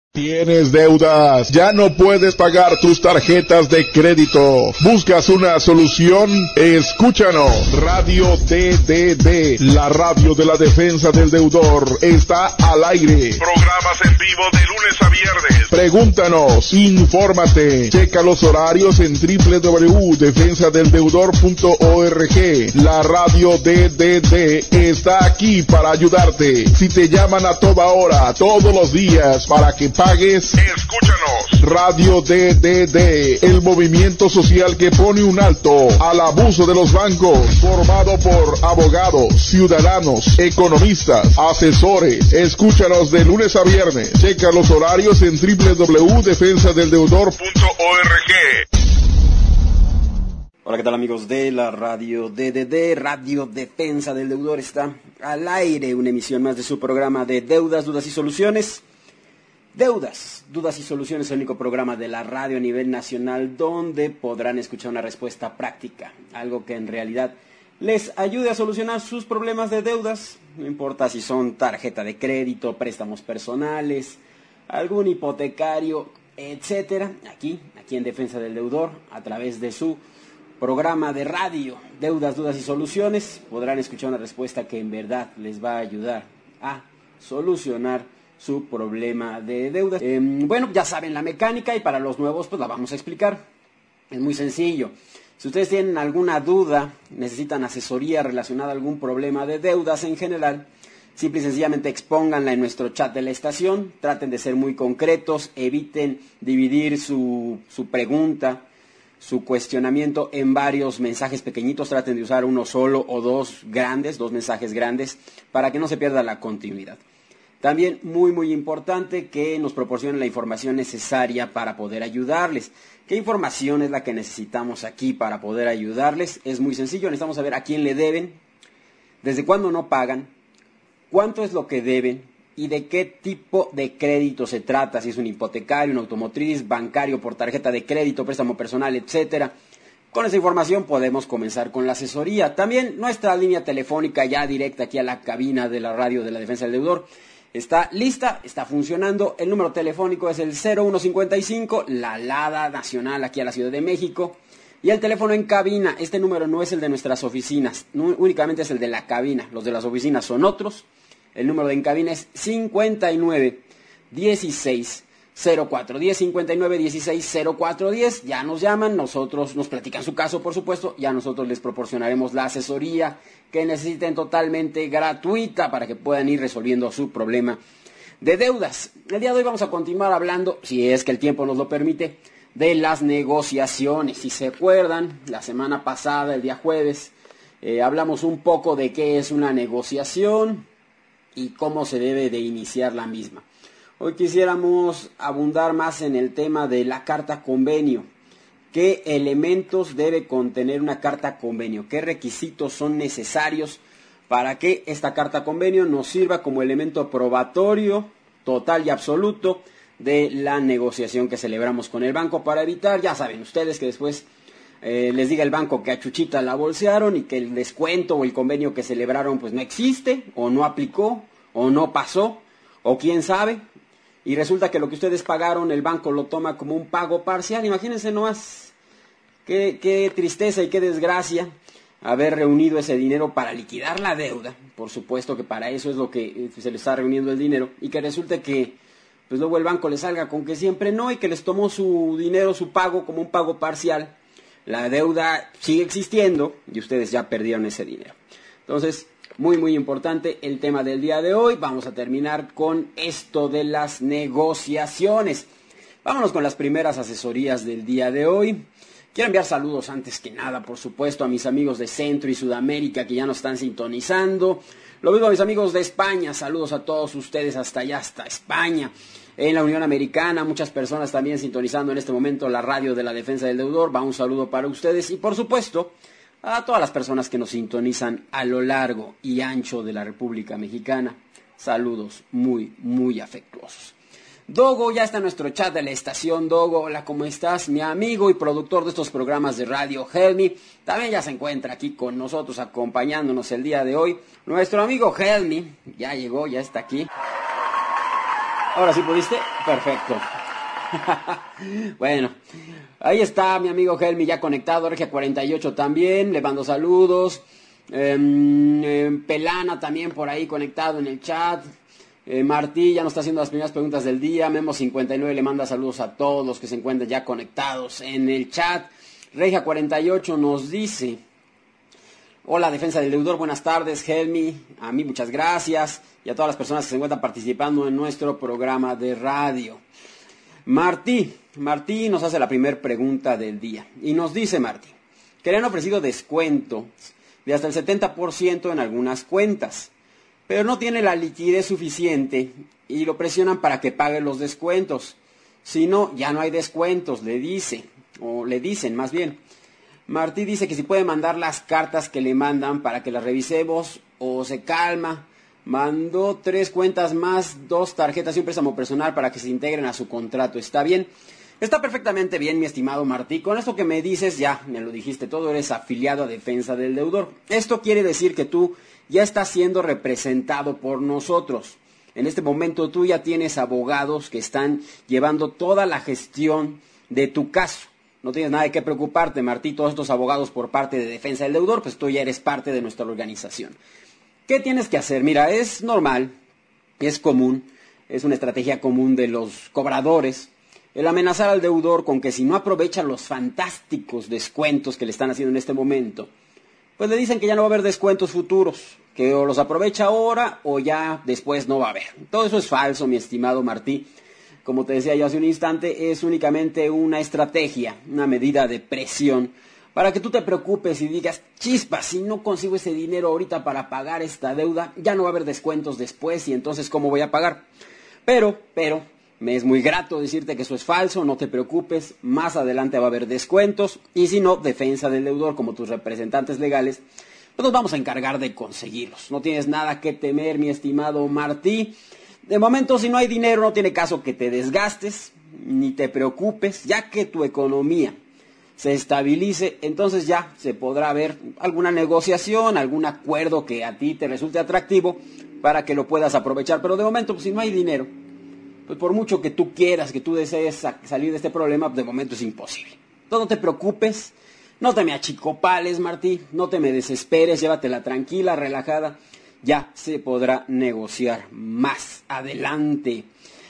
¿Tienes deudas? ¿Ya no puedes pagar tus tarjetas de crédito? ¿Buscas una solución? Escúchanos. Radio DDD, la radio de la defensa del deudor, está al aire. Programas en vivo de lunes a viernes. Pregúntanos, infórmate, checa los horarios en www.defensadeldeudor.org. La radio DDD está aquí para ayudarte. Si te llaman a toda hora, todos los días, para que pagues, escúchanos. Radio DDD, el movimiento social que pone un alto al abuso de los bancos, formado por abogados, ciudadanos, economistas, asesores. Escúchanos de lunes a viernes. Checa los horarios en www.defensadeldeudor.org. Hola, ¿qué tal, amigos de la radio DDD? Radio Defensa del Deudor está al aire, una emisión más de su programa de Deudas, Dudas y Soluciones. Deudas, Dudas y Soluciones, el único programa de la radio a nivel nacional donde podrán escuchar una respuesta práctica, algo que en realidad les ayude a solucionar sus problemas de deudas, no importa si son tarjeta de crédito, préstamos personales, algún hipotecario, etcétera. Aquí en Defensa del Deudor, a través de su programa de radio, Deudas, Dudas y Soluciones, podrán escuchar una respuesta que en verdad les va a ayudar a solucionar su problema de deudas. Bueno, ya saben la mecánica y para los nuevos pues la vamos a explicar. Es muy sencillo. Si ustedes tienen alguna duda, necesitan asesoría relacionada a algún problema de deudas en general, simple y sencillamente expónganla en nuestro chat de la estación. Traten de ser muy concretos, eviten dividir su pregunta, su cuestionamiento en varios mensajes pequeñitos. Traten de usar uno solo o dos mensajes grandes, para que no se pierda la continuidad. También muy importante que nos proporcionen la información necesaria para poder ayudarles. ¿Qué información es la que necesitamos aquí para poder ayudarles? Es muy sencillo, necesitamos saber a quién le deben, desde cuándo no pagan, cuánto es lo que deben y de qué tipo de crédito se trata, si es un hipotecario, un automotriz, bancario, por tarjeta de crédito, préstamo personal, etcétera. Con esa información podemos comenzar con la asesoría. También nuestra línea telefónica ya directa aquí a la cabina de la radio de la Defensa del Deudor está lista, está funcionando. El número telefónico es el 0155, la alada nacional aquí a la Ciudad de México. Y el teléfono en cabina, este número no es el de nuestras oficinas, únicamente es el de la cabina. Los de las oficinas son otros. El número de en cabina es 59 16 0410, 59 16 0410. Ya nos llaman, nosotros nos platican su caso, por supuesto. Ya nosotros les proporcionaremos la asesoría que necesiten, totalmente gratuita, para que puedan ir resolviendo su problema de deudas. El día de hoy vamos a continuar hablando, si es que el tiempo nos lo permite, de las negociaciones. Si se acuerdan, la semana pasada, el día jueves, hablamos un poco de qué es una negociación y cómo se debe de iniciar la misma. Hoy quisiéramos abundar más en el tema de la carta convenio. ¿Qué elementos debe contener una carta convenio? ¿Qué requisitos son necesarios para que esta carta convenio nos sirva como elemento probatorio, total y absoluto, de la negociación que celebramos con el banco, para evitar, ya saben ustedes, que después les diga el banco que a Chuchita la bolsearon y que el descuento o el convenio que celebraron pues no existe, o no aplicó, o no pasó, o quién sabe? Y resulta que lo que ustedes pagaron, el banco lo toma como un pago parcial. Imagínense nomás qué tristeza y qué desgracia haber reunido ese dinero para liquidar la deuda. Por supuesto que para eso es lo que se les está reuniendo el dinero. Y que resulte que pues luego el banco les salga con que siempre no, y que les tomó su dinero, su pago, como un pago parcial. La deuda sigue existiendo y ustedes ya perdieron ese dinero. Entonces, muy importante el tema del día de hoy. Vamos a terminar con esto de las negociaciones. Vámonos con las primeras asesorías del día de hoy. Quiero enviar saludos antes que nada, por supuesto, a mis amigos de Centro y Sudamérica que ya nos están sintonizando. Lo mismo a mis amigos de España. Saludos a todos ustedes hasta allá, hasta España. En la Unión Americana, muchas personas también sintonizando en este momento la radio de la Defensa del Deudor. Va un saludo para ustedes y, por supuesto, a todas las personas que nos sintonizan a lo largo y ancho de la República Mexicana. Saludos muy afectuosos. Dogo ya está en nuestro chat de la estación. Dogo, hola, ¿cómo estás? Mi amigo y productor de estos programas de radio, Helmi, también ya se encuentra aquí con nosotros acompañándonos el día de hoy. Nuestro amigo Helmi ya llegó, ya está aquí. ¿Ahora sí pudiste? Perfecto. Bueno, ahí está mi amigo Helmi ya conectado, Regia48 también, le mando saludos. Pelana también por ahí conectado en el chat. Martí ya nos está haciendo las primeras preguntas del día. Memo59 le manda saludos a todos los que se encuentran ya conectados en el chat. Regia48 nos dice: hola, Defensa del Deudor, buenas tardes, Helmi. A mí muchas gracias. Y a todas las personas que se encuentran participando en nuestro programa de radio. Martí nos hace la primera pregunta del día. Y nos dice Martí que le han ofrecido descuento de hasta el 70% en algunas cuentas, pero no tiene la liquidez suficiente y lo presionan para que pague los descuentos. Si no, ya no hay descuentos, le dicen más bien. Martí dice que si puede mandar las cartas que le mandan para que las revisemos o se calma. Mandó 3 cuentas más, 2 tarjetas y un préstamo personal para que se integren a su contrato. ¿Está bien? Está perfectamente bien, mi estimado Martí. Con esto que me dices, ya me lo dijiste todo, eres afiliado a Defensa del Deudor. Esto quiere decir que tú ya estás siendo representado por nosotros. En este momento tú ya tienes abogados que están llevando toda la gestión de tu caso. No tienes nada de qué preocuparte, Martí. Todos estos abogados por parte de Defensa del Deudor, pues tú ya eres parte de nuestra organización. ¿Qué tienes que hacer? Mira, es normal, es común, es una estrategia común de los cobradores el amenazar al deudor con que si no aprovecha los fantásticos descuentos que le están haciendo en este momento, pues le dicen que ya no va a haber descuentos futuros, que o los aprovecha ahora o ya después no va a haber. Todo eso es falso, mi estimado Martí. Como te decía yo hace un instante, es únicamente una estrategia, una medida de presión para que tú te preocupes y digas: chispa, si no consigo ese dinero ahorita para pagar esta deuda, ya no va a haber descuentos después y entonces ¿cómo voy a pagar? Pero, me es muy grato decirte que eso es falso, no te preocupes, más adelante va a haber descuentos y si no, Defensa del Deudor, como tus representantes legales, pues nos vamos a encargar de conseguirlos. No tienes nada que temer, mi estimado Martí. De momento, si no hay dinero, no tiene caso que te desgastes, ni te preocupes, ya que tu economía se estabilice, entonces ya se podrá ver alguna negociación, algún acuerdo que a ti te resulte atractivo para que lo puedas aprovechar. Pero de momento, pues, si no hay dinero, pues por mucho que tú quieras, que tú desees salir de este problema, pues de momento es imposible. Entonces no te preocupes, no te me achicopales, Martí, no te me desesperes, llévatela tranquila, relajada, ya se podrá negociar más adelante.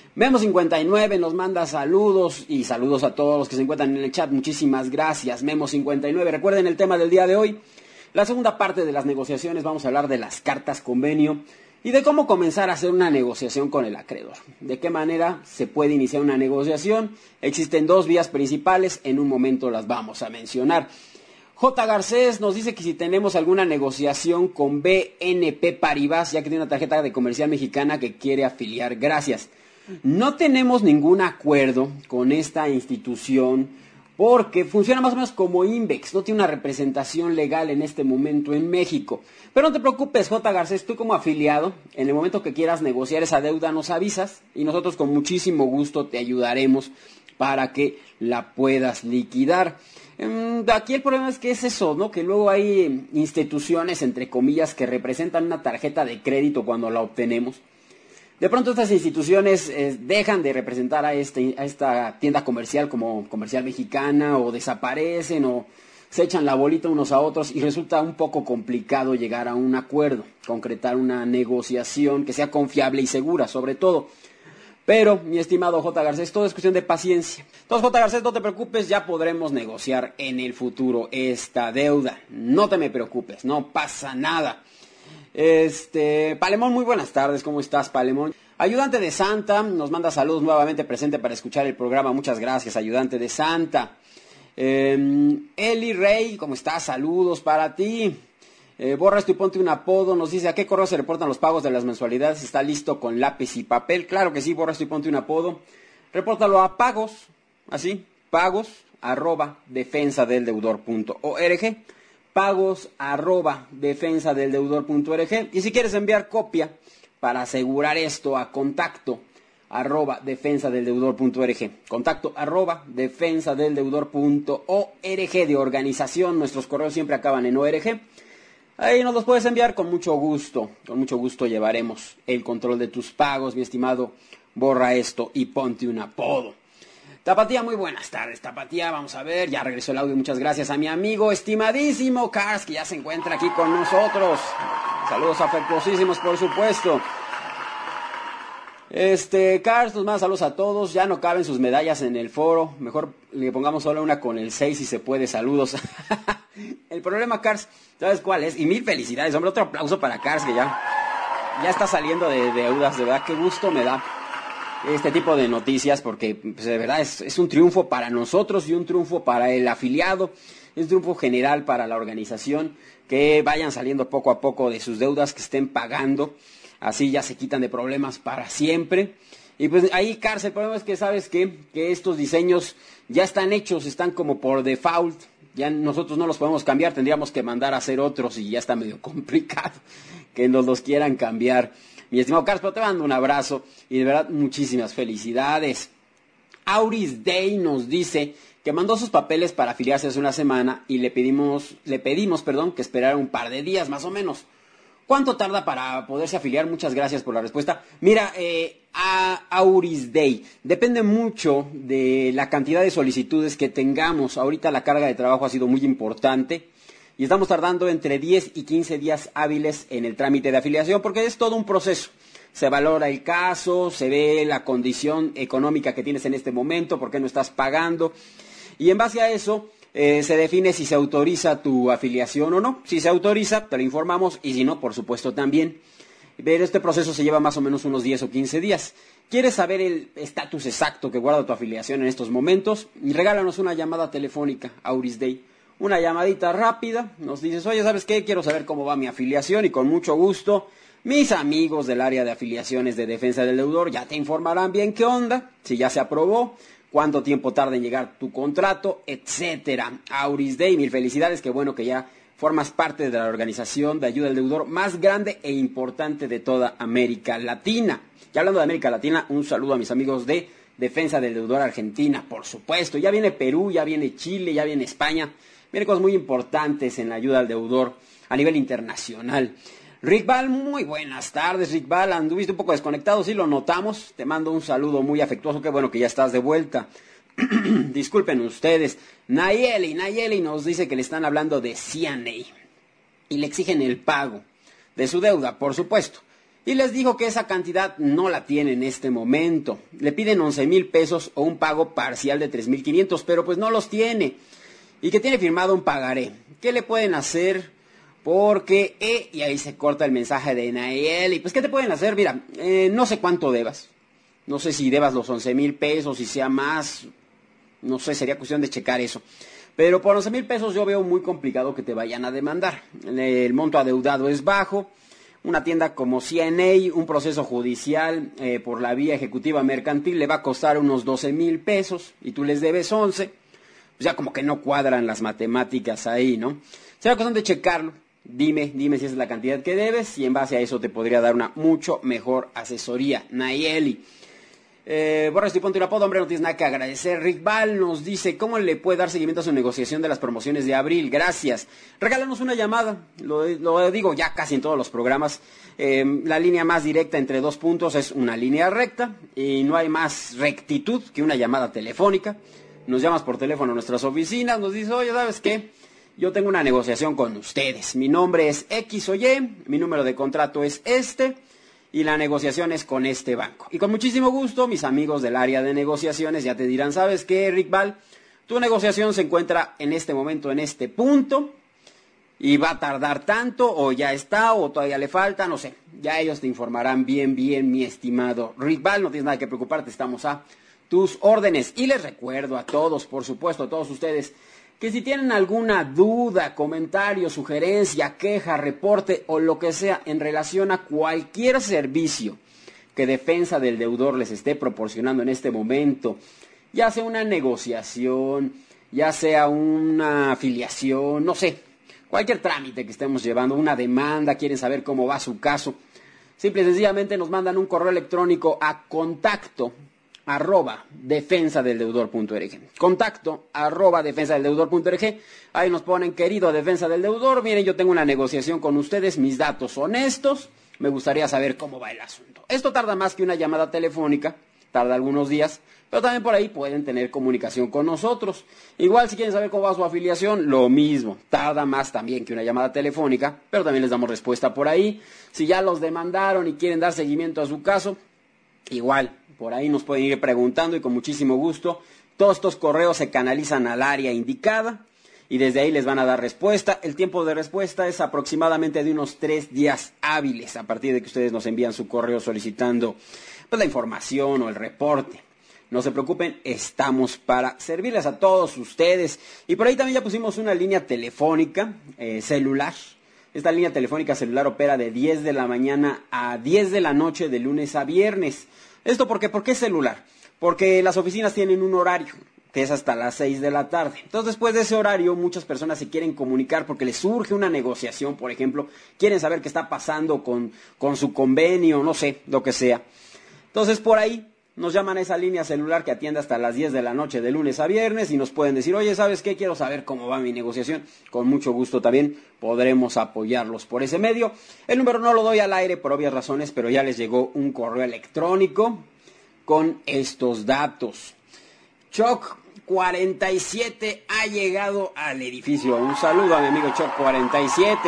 Memo59 nos manda saludos y saludos a todos los que se encuentran en el chat. Muchísimas gracias, Memo59. Recuerden el tema del día de hoy. La segunda parte de las negociaciones, vamos a hablar de las cartas convenio y de cómo comenzar a hacer una negociación con el acreedor. De qué manera se puede iniciar una negociación. Existen 2 vías principales, en un momento las vamos a mencionar. J. Garcés nos dice que si tenemos alguna negociación con BNP Paribas, ya que tiene una tarjeta de comercial mexicana que quiere afiliar. Gracias. No tenemos ningún acuerdo con esta institución porque funciona más o menos como Invex, no tiene una representación legal en este momento en México. Pero no te preocupes, J. Garcés, tú como afiliado, en el momento que quieras negociar esa deuda nos avisas y nosotros con muchísimo gusto te ayudaremos para que la puedas liquidar. Aquí el problema es que es eso, ¿no? Que luego hay instituciones, entre comillas, que representan una tarjeta de crédito cuando la obtenemos. De pronto estas instituciones dejan de representar a esta tienda comercial como Comercial Mexicana, o desaparecen o se echan la bolita unos a otros y resulta un poco complicado llegar a un acuerdo, concretar una negociación que sea confiable y segura sobre todo. Pero, mi estimado J. Garcés, todo es cuestión de paciencia. Entonces, J. Garcés, no te preocupes, ya podremos negociar en el futuro esta deuda. No te me preocupes, no pasa nada. Palemón, muy buenas tardes, ¿cómo estás, Palemón? Ayudante de Santa, nos manda saludos, nuevamente presente para escuchar el programa, muchas gracias, Ayudante de Santa. Eli Rey, ¿cómo estás? Saludos para ti. Borra esto y ponte un apodo, nos dice: ¿a qué correo se reportan los pagos de las mensualidades? ¿Está listo con lápiz y papel? Claro que sí, borra esto y ponte un apodo. Repórtalo a pagos, así, pagos@defensadeldeudor.org, pagos@defensadeldeudor.org. Y si quieres enviar copia para asegurar esto, a contacto@defensadeldeudor.org, contacto@defensadeldeudor.org, de organización. Nuestros correos siempre acaban en org. Ahí nos los puedes enviar con mucho gusto llevaremos el control de tus pagos, mi estimado borra esto y ponte un apodo. Tapatía, muy buenas tardes, Tapatía, vamos a ver, ya regresó el audio, muchas gracias a mi amigo estimadísimo Cars, que ya se encuentra aquí con nosotros. Saludos afectuosísimos, por supuesto. Cars, nos manda saludos a todos, ya no caben sus medallas en el foro, mejor le pongamos solo una con el 6 si se puede, saludos. El problema, Cars, ¿sabes cuál es? Y mil felicidades, hombre, otro aplauso para Cars, que ya está saliendo de deudas, de verdad, qué gusto me da este tipo de noticias, porque pues, de verdad es un triunfo para nosotros y un triunfo para el afiliado, es un triunfo general para la organización, que vayan saliendo poco a poco de sus deudas, que estén pagando, así ya se quitan de problemas para siempre. Y pues ahí, Cars, el problema es que sabes que estos diseños ya están hechos, están como por default, ya nosotros no los podemos cambiar, tendríamos que mandar a hacer otros y ya está medio complicado que nos los quieran cambiar. Mi estimado Cars, pero te mando un abrazo y de verdad muchísimas felicidades. Auris Day nos dice que mandó sus papeles para afiliarse hace una semana y le pedimos, que esperara un par de días más o menos. ¿Cuánto tarda para poderse afiliar? Muchas gracias por la respuesta. Mira, a Auris Day, depende mucho de la cantidad de solicitudes que tengamos. Ahorita la carga de trabajo ha sido muy importante y estamos tardando entre 10 y 15 días hábiles en el trámite de afiliación porque es todo un proceso. Se valora el caso, se ve la condición económica que tienes en este momento, por qué no estás pagando, y en base a eso se define si se autoriza tu afiliación o no. Si se autoriza, te lo informamos, y si no, por supuesto también. Pero este proceso se lleva más o menos unos 10 o 15 días. ¿Quieres saber el estatus exacto que guarda tu afiliación en estos momentos? Regálanos una llamada telefónica, Auris Day. Una llamadita rápida, nos dices, oye, ¿sabes qué? Quiero saber cómo va mi afiliación, y con mucho gusto mis amigos del área de afiliaciones de defensa del deudor ya te informarán bien qué onda, si ya se aprobó, cuánto tiempo tarda en llegar tu contrato, etcétera. Auris Day, mil felicidades, qué bueno que ya formas parte de la organización de ayuda al deudor más grande e importante de toda América Latina. Y hablando de América Latina, un saludo a mis amigos de Defensa del Deudor Argentina, por supuesto. Ya viene Perú, ya viene Chile, ya viene España. Vienen cosas muy importantes en la ayuda al deudor a nivel internacional. Rick Val, muy buenas tardes, Rick Val, anduviste un poco desconectado, sí lo notamos, te mando un saludo muy afectuoso, qué bueno que ya estás de vuelta. Disculpen ustedes. Nayeli nos dice que le están hablando de CNA y le exigen el pago de su deuda, por supuesto. Y les dijo que esa cantidad no la tiene en este momento. Le piden 11,000 pesos o un pago parcial de 3,500, pero pues no los tiene. Y que tiene firmado un pagaré. ¿Qué le pueden hacer? Porque, y ahí se corta el mensaje de Nayeli. Pues, ¿qué te pueden hacer? Mira, no sé cuánto debas. No sé si debas los 11,000 pesos, si sea más. No sé, sería cuestión de checar eso. Pero por 11,000 pesos yo veo muy complicado que te vayan a demandar. El monto adeudado es bajo. Una tienda como CNA, un proceso judicial por la vía ejecutiva mercantil le va a costar unos 12,000 pesos y tú les debes 11. Pues ya como que no cuadran las matemáticas ahí, ¿no? Será cuestión de checarlo. Dime si esa es la cantidad que debes y en base a eso te podría dar una mucho mejor asesoría. Nayeli. Borra y ponte un apodo, hombre, no tienes nada que agradecer. Rick Val nos dice, ¿cómo le puede dar seguimiento a su negociación de las promociones de abril? Gracias. Regálanos una llamada, lo digo ya casi en todos los programas. La línea más directa entre dos puntos es una línea recta y no hay más rectitud que una llamada telefónica. Nos llamas por teléfono a nuestras oficinas, nos dices, oye, ¿sabes qué? Yo tengo una negociación con ustedes. Mi nombre es X o Y, mi número de contrato es este y la negociación es con este banco. Y con muchísimo gusto, mis amigos del área de negociaciones ya te dirán, ¿sabes qué, Rick Val? Tu negociación se encuentra en este momento, en este punto, y va a tardar tanto, o ya está, o todavía le falta, no sé. Ya ellos te informarán bien, mi estimado Rick Val. No tienes nada que preocuparte, estamos a tus órdenes. Y les recuerdo a todos, por supuesto, a todos ustedes, que si tienen alguna duda, comentario, sugerencia, queja, reporte o lo que sea en relación a cualquier servicio que Defensa del Deudor les esté proporcionando en este momento, ya sea una negociación, ya sea una afiliación, no sé, cualquier trámite que estemos llevando, una demanda, quieren saber cómo va su caso, simple y sencillamente nos mandan un correo electrónico a contacto@defensadeldeudor.org. Contacto@defensadeldeudor.org. Ahí nos ponen, querido Defensa del Deudor, miren, yo tengo una negociación con ustedes, mis datos son estos, me gustaría saber cómo va el asunto. Esto tarda más que una llamada telefónica, tarda algunos días, pero también por ahí pueden tener comunicación con nosotros. Igual si quieren saber cómo va su afiliación, lo mismo, tarda más también que una llamada telefónica, pero también les damos respuesta por ahí. Si ya los demandaron y quieren dar seguimiento a su caso, igual, por ahí nos pueden ir preguntando y con muchísimo gusto. Todos estos correos se canalizan al área indicada y desde ahí les van a dar respuesta. El tiempo de respuesta es aproximadamente de unos 3 días hábiles a partir de que ustedes nos envían su correo solicitando pues, la información o el reporte. No se preocupen, estamos para servirles a todos ustedes. Y por ahí también ya pusimos una línea telefónica celular. Esta línea telefónica celular opera de 10 de la mañana a 10 de la noche de lunes a viernes. ¿Esto por qué? ¿Por qué celular? Porque las oficinas tienen un horario que es hasta las 6 de la tarde. Entonces, después de ese horario, muchas personas se quieren comunicar porque les surge una negociación, por ejemplo. Quieren saber qué está pasando con su convenio, no sé, lo que sea. Entonces, por ahí nos llaman a esa línea celular que atiende hasta las 10 de la noche de lunes a viernes y nos pueden decir, oye, ¿sabes qué? Quiero saber cómo va mi negociación. Con mucho gusto también podremos apoyarlos por ese medio. El número no lo doy al aire por obvias razones, pero ya les llegó un correo electrónico con estos datos. Choc 47 ha llegado al edificio. Un saludo a mi amigo Choc 47.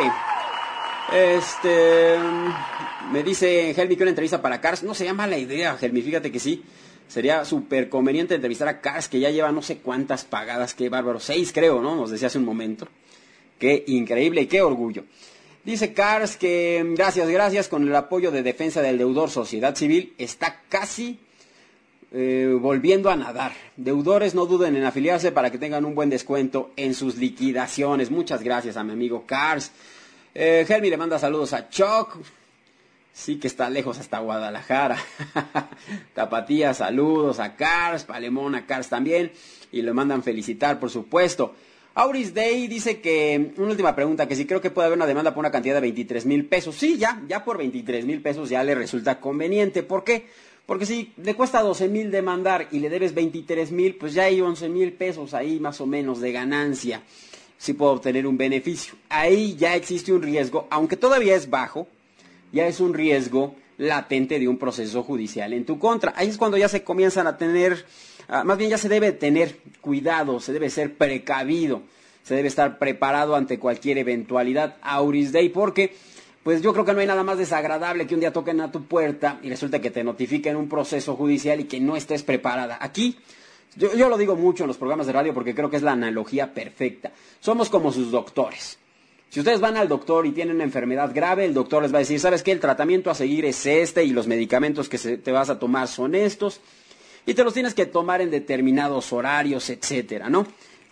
Me dice Helmi que una entrevista para Cars. No sería mala idea, Helmi, fíjate que sí. Sería súper conveniente entrevistar a Cars, que ya lleva no sé cuántas pagadas, qué bárbaro. 6 creo, ¿no? Nos decía hace un momento. Qué increíble y qué orgullo. Dice Cars que gracias, con el apoyo de Defensa del Deudor Sociedad Civil está casi volviendo a nadar. Deudores, no duden en afiliarse para que tengan un buen descuento en sus liquidaciones. Muchas gracias a mi amigo Cars. Helmi le manda saludos a Choc. Sí que está lejos hasta Guadalajara. Tapatía, saludos a Cars. Palemón a Cars también. Y le mandan felicitar, por supuesto. Auris Day dice que, una última pregunta, que si creo que puede haber una demanda por una cantidad de 23,000 pesos. Sí, ya por 23,000 pesos ya le resulta conveniente. ¿Por qué? Porque si le cuesta 12,000 demandar y le debes 23,000, pues ya hay 11,000 pesos ahí más o menos de ganancia. Sí puedo obtener un beneficio. Ahí ya existe un riesgo, aunque todavía es bajo, ya es un riesgo latente de un proceso judicial en tu contra. Ahí es cuando ya se comienzan a tener, más bien ya se debe tener cuidado, se debe ser precavido, se debe estar preparado ante cualquier eventualidad, Auris Day, porque pues yo creo que no hay nada más desagradable que un día toquen a tu puerta y resulta que te notifiquen un proceso judicial y que no estés preparada. Aquí, yo lo digo mucho en los programas de radio porque creo que es la analogía perfecta. Somos como sus doctores. Si ustedes van al doctor y tienen una enfermedad grave, el doctor les va a decir, ¿sabes qué? El tratamiento a seguir es este y los medicamentos que te vas a tomar son estos y te los tienes que tomar en determinados horarios, etcétera, ¿no?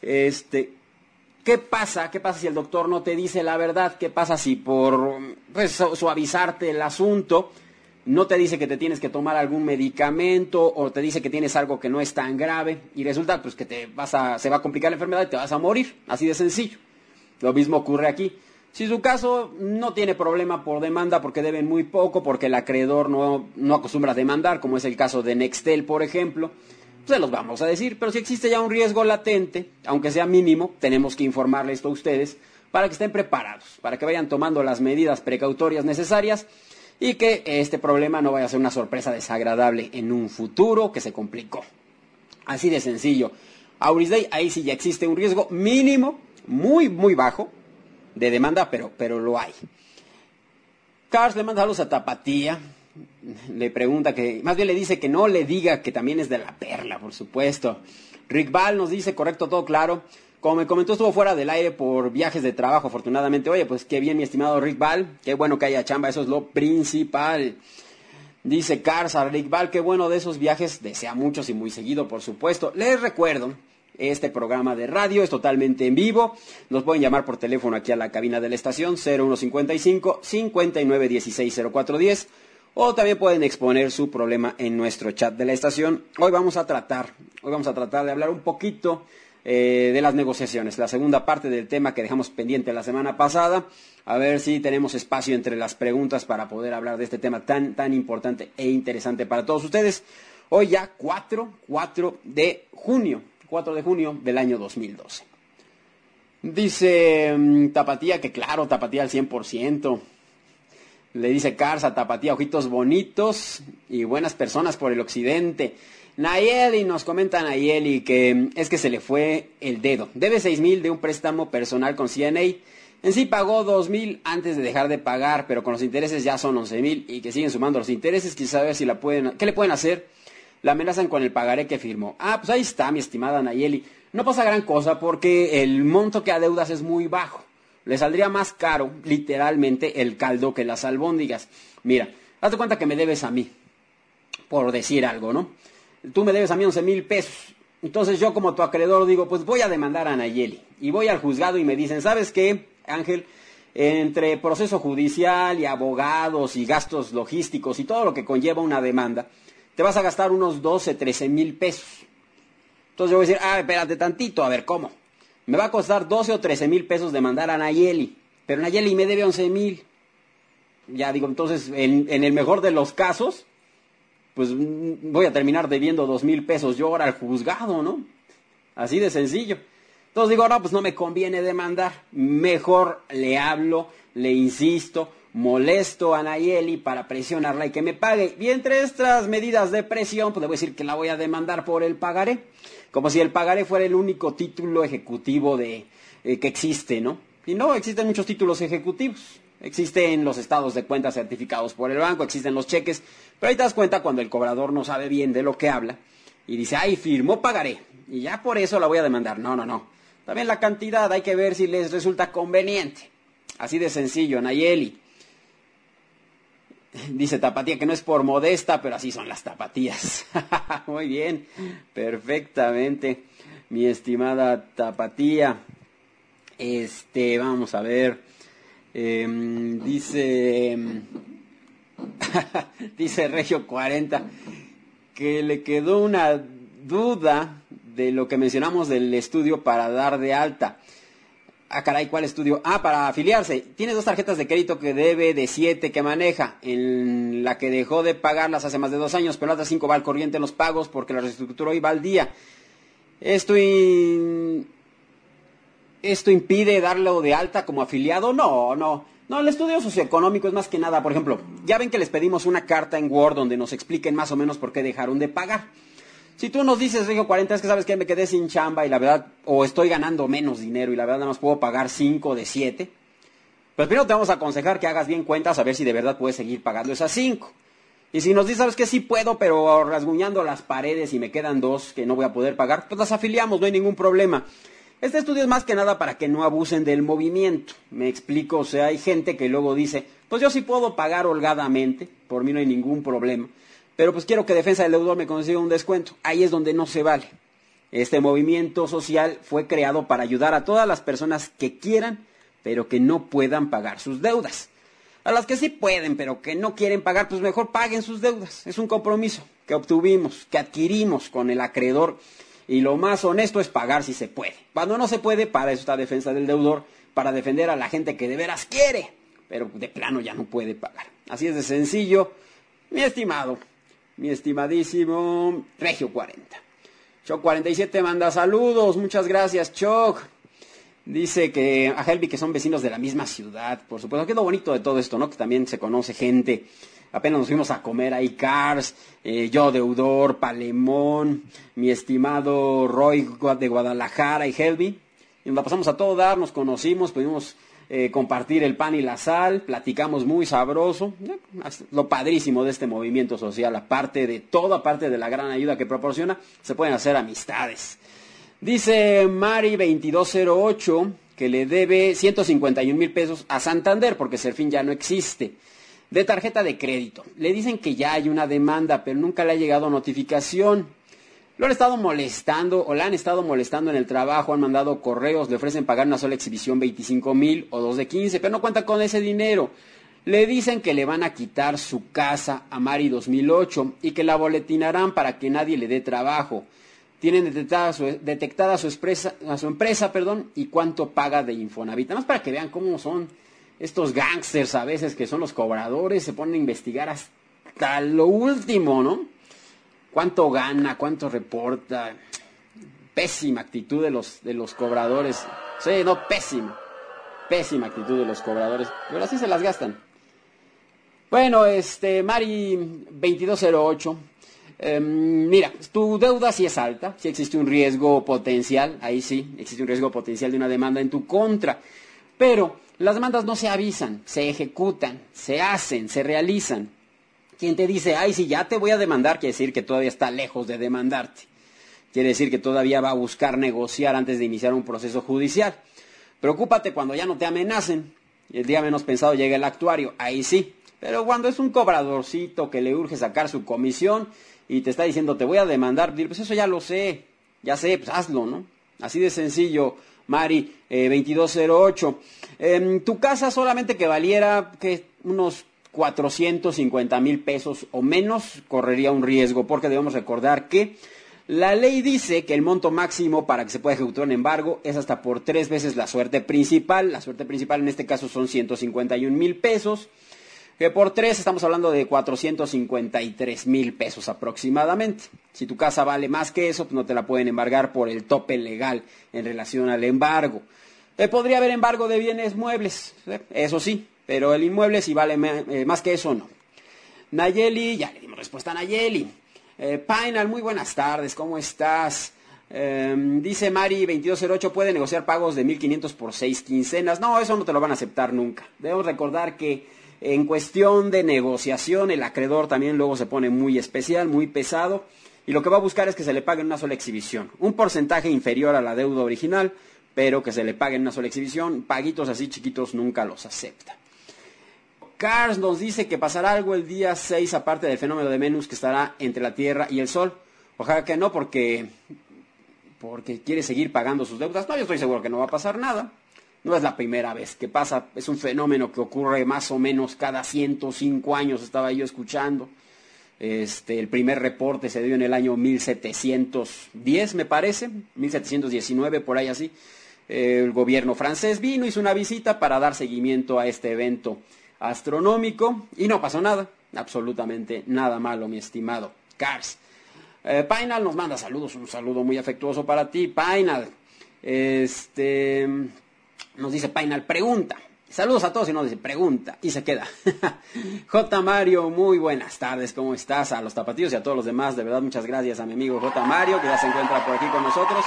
¿Qué pasa? ¿Qué pasa si el doctor no te dice la verdad? ¿Qué pasa si por suavizarte el asunto no te dice que te tienes que tomar algún medicamento o te dice que tienes algo que no es tan grave y resulta pues que se va a complicar la enfermedad y te vas a morir? Así de sencillo. Lo mismo ocurre aquí. Si su caso no tiene problema por demanda porque deben muy poco, porque el acreedor no acostumbra a demandar, como es el caso de Nextel, por ejemplo, pues se los vamos a decir. Pero si existe ya un riesgo latente, aunque sea mínimo, tenemos que informarle esto a ustedes para que estén preparados, para que vayan tomando las medidas precautorias necesarias y que este problema no vaya a ser una sorpresa desagradable en un futuro que se complicó. Así de sencillo. Auris Day, ahí sí ya existe un riesgo mínimo, muy, muy bajo, de demanda, pero lo hay. Cars le manda saludos a Tapatía. Le pregunta más bien le dice que no le diga que también es de la Perla, por supuesto. Rick Val nos dice, correcto, todo claro. Como me comentó, estuvo fuera del aire por viajes de trabajo, afortunadamente. Oye, pues qué bien, mi estimado Rick Val. Qué bueno que haya chamba, eso es lo principal. Dice Cars a Rick Val, qué bueno de esos viajes. Desea muchos y muy seguido, por supuesto. Les recuerdo, este programa de radio es totalmente en vivo. Nos pueden llamar por teléfono aquí a la cabina de la estación 0155 5916 0410 o también pueden exponer su problema en nuestro chat de la estación. Hoy vamos a tratar de hablar un poquito de las negociaciones, la segunda parte del tema que dejamos pendiente la semana pasada. A ver si tenemos espacio entre las preguntas para poder hablar de este tema tan importante e interesante para todos ustedes. Hoy ya 4 de junio del año 2012. Dice Tapatía que claro, Tapatía al 100%. Le dice Cars a Tapatía, ojitos bonitos y buenas personas por el occidente. Nayeli, nos comenta Nayeli que es que se le fue el dedo. Debe 6,000 de un préstamo personal con CNA. En sí pagó 2,000 antes de dejar de pagar, pero con los intereses ya son 11,000 y que siguen sumando los intereses. Quizá ver si ¿qué le pueden hacer? La amenazan con el pagaré que firmó. Pues ahí está, mi estimada Nayeli. No pasa gran cosa porque el monto que adeudas es muy bajo. Le saldría más caro, literalmente, el caldo que las albóndigas. Mira, hazte cuenta que me debes a mí, por decir algo, ¿no? Tú me debes a mí 11,000 pesos. Entonces yo como tu acreedor digo, pues voy a demandar a Nayeli. Y voy al juzgado y me dicen, ¿sabes qué, Ángel? Entre proceso judicial y abogados y gastos logísticos y todo lo que conlleva una demanda, te vas a gastar unos 12, 13,000 pesos. Entonces yo voy a decir, espérate tantito, a ver, ¿cómo? Me va a costar 12 o 13,000 pesos demandar a Nayeli, pero Nayeli me debe 11,000. Ya digo, entonces, en el mejor de los casos, pues voy a terminar debiendo 2,000 pesos yo ahora al juzgado, ¿no? Así de sencillo. Entonces digo, no, pues no me conviene demandar. Mejor le hablo, le insisto, molesto a Nayeli para presionarla y que me pague. Y entre estas medidas de presión, pues le voy a decir que la voy a demandar por el pagaré. Como si el pagaré fuera el único título ejecutivo que existe, ¿no? Y no, existen muchos títulos ejecutivos. Existen los estados de cuenta certificados por el banco, existen los cheques, pero ahí te das cuenta cuando el cobrador no sabe bien de lo que habla y dice, firmó pagaré, y ya por eso la voy a demandar. No. También la cantidad hay que ver si les resulta conveniente. Así de sencillo, Nayeli. Dice Tapatía que no es por modesta, pero así son las tapatías. Muy bien, perfectamente, mi estimada Tapatía. Vamos a ver. Dice Regio 40 que le quedó una duda de lo que mencionamos del estudio para dar de alta. Caray, ¿cuál estudio? Para afiliarse. Tiene 2 tarjetas de crédito que debe de 7 que maneja. En la que dejó de pagarlas hace más de 2 años, pero la otra 5 va al corriente en los pagos porque la reestructuró y va al día. ¿Esto impide darlo de alta como afiliado? No, el estudio socioeconómico es más que nada, por ejemplo, ya ven que les pedimos una carta en Word donde nos expliquen más o menos por qué dejaron de pagar. Si tú nos dices, Regio 40, es que sabes que me quedé sin chamba y la verdad, o estoy ganando menos dinero y la verdad nada más puedo pagar 5 de 7, pues primero te vamos a aconsejar que hagas bien cuentas a ver si de verdad puedes seguir pagando esas 5. Y si nos dices, sabes que sí puedo, pero rasguñando las paredes y me quedan 2 que no voy a poder pagar, pues las afiliamos, no hay ningún problema. Este estudio es más que nada para que no abusen del movimiento. Me explico, o sea, hay gente que luego dice, pues yo sí puedo pagar holgadamente, por mí no hay ningún problema, pero pues quiero que Defensa del Deudor me consiga un descuento. Ahí es donde no se vale. Este movimiento social fue creado para ayudar a todas las personas que quieran, pero que no puedan pagar sus deudas. A las que sí pueden, pero que no quieren pagar, pues mejor paguen sus deudas. Es un compromiso que obtuvimos, que adquirimos con el acreedor. Y lo más honesto es pagar si se puede. Cuando no se puede, para eso está Defensa del Deudor, para defender a la gente que de veras quiere, pero de plano ya no puede pagar. Así es de sencillo, mi estimado, mi estimadísimo Regio 40. Choc 47 manda saludos, muchas gracias, Choc. Dice que a Helvi que son vecinos de la misma ciudad, por supuesto. Que es lo bonito de todo esto, ¿no? Que también se conoce gente. Apenas nos fuimos a comer ahí, Cars, yo Deudor, Palemón, mi estimado Roy de Guadalajara y Helvi. Y nos la pasamos a todo dar, nos conocimos, pudimos compartir el pan y la sal, platicamos muy sabroso. Lo padrísimo de este movimiento social, aparte de la gran ayuda que proporciona, se pueden hacer amistades. Dice Mari 2208 que le debe 151,000 pesos a Santander porque Serfín ya no existe. De tarjeta de crédito. Le dicen que ya hay una demanda, pero nunca le ha llegado notificación. Lo han estado molestando o la han estado molestando en el trabajo, han mandado correos, le ofrecen pagar una sola exhibición 25,000 o 2 de 15, pero no cuenta con ese dinero. Le dicen que le van a quitar su casa a Mari 2008 y que la boletinarán para que nadie le dé trabajo. Tienen detectada a su empresa, y cuánto paga de Infonavit. Nada más para que vean cómo son estos gángsters a veces que son los cobradores, se ponen a investigar hasta lo último, ¿no? ¿Cuánto gana? ¿Cuánto reporta? Pésima actitud de los cobradores. Sí, no, pésima actitud de los cobradores. Pero así se las gastan. Bueno, Mari 2208, mira, tu deuda sí es alta, sí existe un riesgo potencial, ahí sí, existe un riesgo potencial de una demanda en tu contra, pero las demandas no se avisan, se ejecutan, se hacen, se realizan. Quien te dice, ay, sí, ya te voy a demandar, quiere decir que todavía está lejos de demandarte. Quiere decir que todavía va a buscar negociar antes de iniciar un proceso judicial. Preocúpate cuando ya no te amenacen y el día menos pensado llega el actuario, ahí sí. Pero cuando es un cobradorcito que le urge sacar su comisión y te está diciendo, te voy a demandar, pues eso ya lo sé, ya sé, pues hazlo, ¿no? Así de sencillo, Mari 2208. Tu casa solamente que valiera unos 450,000 pesos o menos, correría un riesgo, porque debemos recordar que la ley dice que el monto máximo para que se pueda ejecutar un embargo es hasta por 3 veces la suerte principal. La suerte principal en este caso son 151,000 pesos, que por 3 estamos hablando de 453,000 pesos aproximadamente. Si tu casa vale más que eso, pues no te la pueden embargar por el tope legal en relación al embargo. Podría haber embargo de bienes muebles, eso sí, pero el inmueble si vale más que eso, no. Nayeli, ya le dimos respuesta a Nayeli. Painal, muy buenas tardes, ¿cómo estás? Dice Mari 2208, puede negociar pagos de 1,500 por 6 quincenas. No, eso no te lo van a aceptar nunca. Debemos recordar que en cuestión de negociación, el acreedor también luego se pone muy especial, muy pesado, y lo que va a buscar es que se le pague en una sola exhibición. Un porcentaje inferior a la deuda original, pero que se le pague en una sola exhibición. Paguitos así chiquitos nunca los acepta. Cars nos dice que pasará algo el día 6, aparte del fenómeno de Venus que estará entre la Tierra y el Sol. Ojalá que no, porque quiere seguir pagando sus deudas. No, yo estoy seguro que no va a pasar nada. No es la primera vez que pasa, es un fenómeno que ocurre más o menos cada 105 años, estaba yo escuchando. El primer reporte se dio en el año 1710, me parece, 1719, por ahí así. El gobierno francés vino, hizo una visita para dar seguimiento a este evento astronómico y no pasó nada, absolutamente nada malo, mi estimado Cars. Painal nos manda saludos, un saludo muy afectuoso para ti, Painal. Nos dice Painal, pregunta. Saludos a todos y nos dice pregunta y se queda. J. Mario, muy buenas tardes, ¿cómo estás? A los tapatíos y a todos los demás, de verdad muchas gracias a mi amigo J. Mario, que ya se encuentra por aquí con nosotros.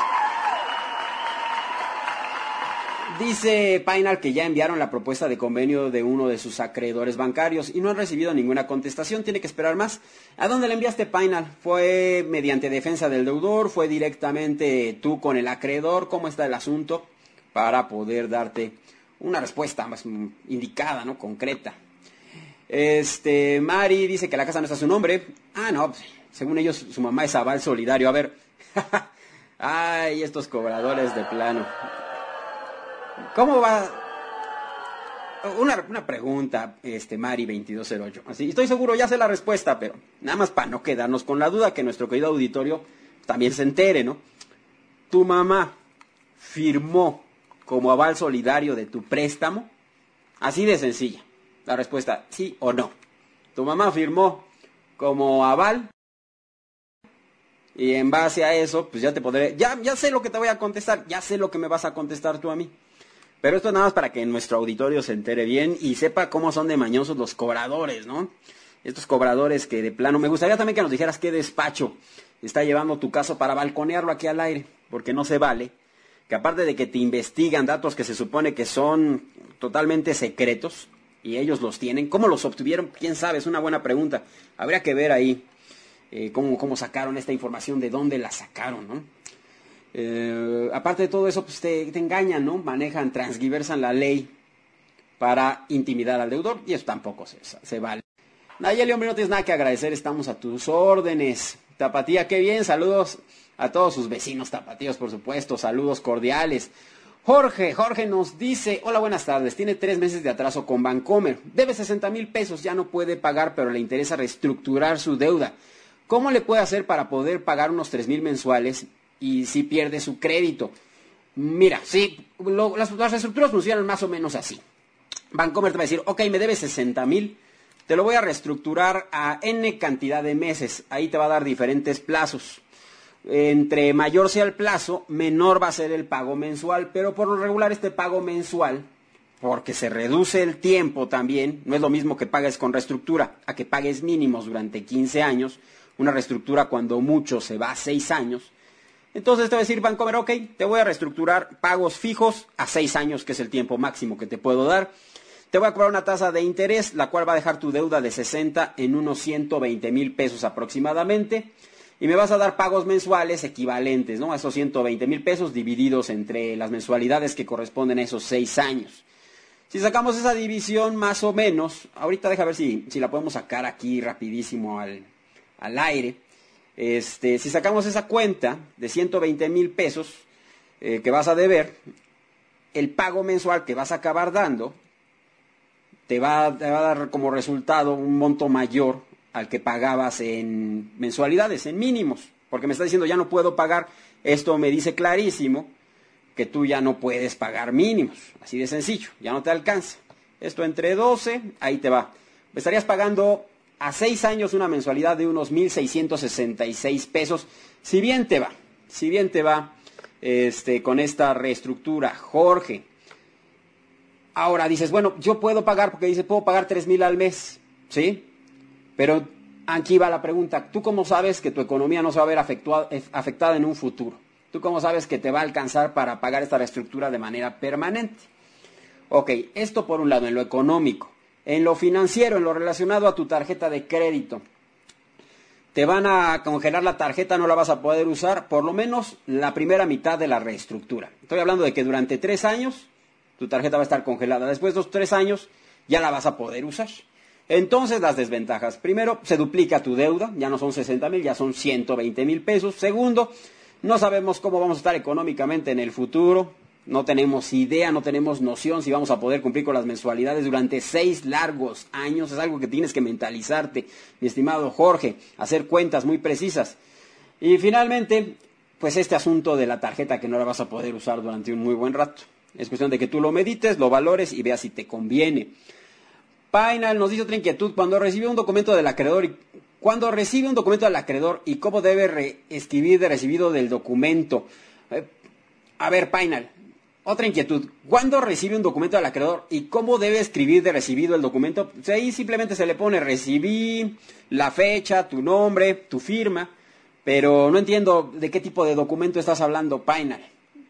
Dice Painal que ya enviaron la propuesta de convenio de uno de sus acreedores bancarios y no han recibido ninguna contestación, tiene que esperar más. ¿A dónde le enviaste, Painal? ¿Fue mediante defensa del deudor? ¿Fue directamente tú con el acreedor? ¿Cómo está el asunto? Para poder darte una respuesta más indicada, ¿no? Concreta. Mari dice que la casa no está a su nombre. Ah, no, según ellos su mamá es aval solidario. A ver, ay, estos cobradores de plano. ¿Cómo va? Una pregunta, Mari 2208. Así, estoy seguro, ya sé la respuesta, pero nada más para no quedarnos con la duda, que nuestro querido auditorio también se entere, ¿no? Tu mamá firmó como aval solidario de tu préstamo, así de sencilla. La respuesta, sí o no. Tu mamá firmó como aval y en base a eso, pues ya te podré, ya sé lo que te voy a contestar, ya sé lo que me vas a contestar tú a mí. Pero esto es nada más para que nuestro auditorio se entere bien y sepa cómo son de mañosos los cobradores, ¿no? Estos cobradores que de plano, me gustaría también que nos dijeras qué despacho está llevando tu caso para balconearlo aquí al aire, porque no se vale que aparte de que te investigan datos que se supone que son totalmente secretos, y ellos los tienen, ¿cómo los obtuvieron? ¿Quién sabe? Es una buena pregunta. Habría que ver ahí cómo sacaron esta información, de dónde la sacaron, ¿no? Aparte de todo eso, pues te engañan, ¿no? Manejan, transgiversan la ley para intimidar al deudor, y eso tampoco se vale. Nayeli, hombre, no tienes nada que agradecer, estamos a tus órdenes. Tapatía, qué bien, saludos a todos sus vecinos tapatíos, por supuesto, saludos cordiales. Jorge nos dice, hola, buenas tardes, tiene 3 meses de atraso con Bancomer, debe 60,000 pesos, ya no puede pagar, pero le interesa reestructurar su deuda. ¿Cómo le puede hacer para poder pagar unos 3,000 mensuales y si pierde su crédito? Mira, sí, las reestructuras funcionan más o menos así. Bancomer te va a decir, ok, me debes 60,000, te lo voy a reestructurar a N cantidad de meses, ahí te va a dar diferentes plazos. Entre mayor sea el plazo, menor va a ser el pago mensual, pero por lo regular este pago mensual porque se reduce el tiempo también. No es lo mismo que pagues con reestructura a que pagues mínimos durante 15 años. Una reestructura cuando mucho se va a 6 años. Entonces te va a decir Bancomer, ok, te voy a reestructurar pagos fijos a 6 años, que es el tiempo máximo que te puedo dar. Te voy a cobrar una tasa de interés, la cual va a dejar tu deuda de 60 en unos 120,000 pesos aproximadamente. Y me vas a dar pagos mensuales equivalentes, ¿no? A esos 120,000 pesos divididos entre las mensualidades que corresponden a esos 6 años. Si sacamos esa división más o menos, ahorita deja ver si la podemos sacar aquí rapidísimo al aire. Si sacamos esa cuenta de 120,000 pesos que vas a deber, el pago mensual que vas a acabar dando te va a dar como resultado un monto mayor al que pagabas en mensualidades, en mínimos, porque me está diciendo ya no puedo pagar. Esto me dice clarísimo que tú ya no puedes pagar mínimos, así de sencillo, ya no te alcanza. Esto entre 12, ahí te va. Estarías pagando a 6 años una mensualidad de unos 1,666 pesos, si bien te va con esta reestructura, Jorge. Ahora dices, bueno, yo puedo pagar, porque dice, puedo pagar 3,000 al mes, ¿sí? Pero aquí va la pregunta, ¿tú cómo sabes que tu economía no se va a ver afectada en un futuro? ¿Tú cómo sabes que te va a alcanzar para pagar esta reestructura de manera permanente? Ok, esto por un lado, en lo económico. En lo financiero, en lo relacionado a tu tarjeta de crédito, te van a congelar la tarjeta, no la vas a poder usar, por lo menos la primera mitad de la reestructura. Estoy hablando de que durante 3 años tu tarjeta va a estar congelada. Después de los 3 años ya la vas a poder usar. Entonces, las desventajas. Primero, se duplica tu deuda, ya no son 60,000, ya son 120,000 pesos. Segundo, no sabemos cómo vamos a estar económicamente en el futuro. No tenemos idea, no tenemos noción si vamos a poder cumplir con las mensualidades durante 6 largos años. Es algo que tienes que mentalizarte, mi estimado Jorge, hacer cuentas muy precisas. Y finalmente, pues este asunto de la tarjeta que no la vas a poder usar durante un muy buen rato. Es cuestión de que tú lo medites, lo valores y veas si te conviene. Painal nos dice otra inquietud. Cuando recibe un documento del acreedor y cómo debe escribir de recibido del documento. A ver, Painal, otra inquietud. ¿Cuándo recibe un documento del acreedor y cómo debe escribir de recibido el documento? Pues ahí simplemente se le pone recibí, la fecha, tu nombre, tu firma, pero no entiendo de qué tipo de documento estás hablando, Painal.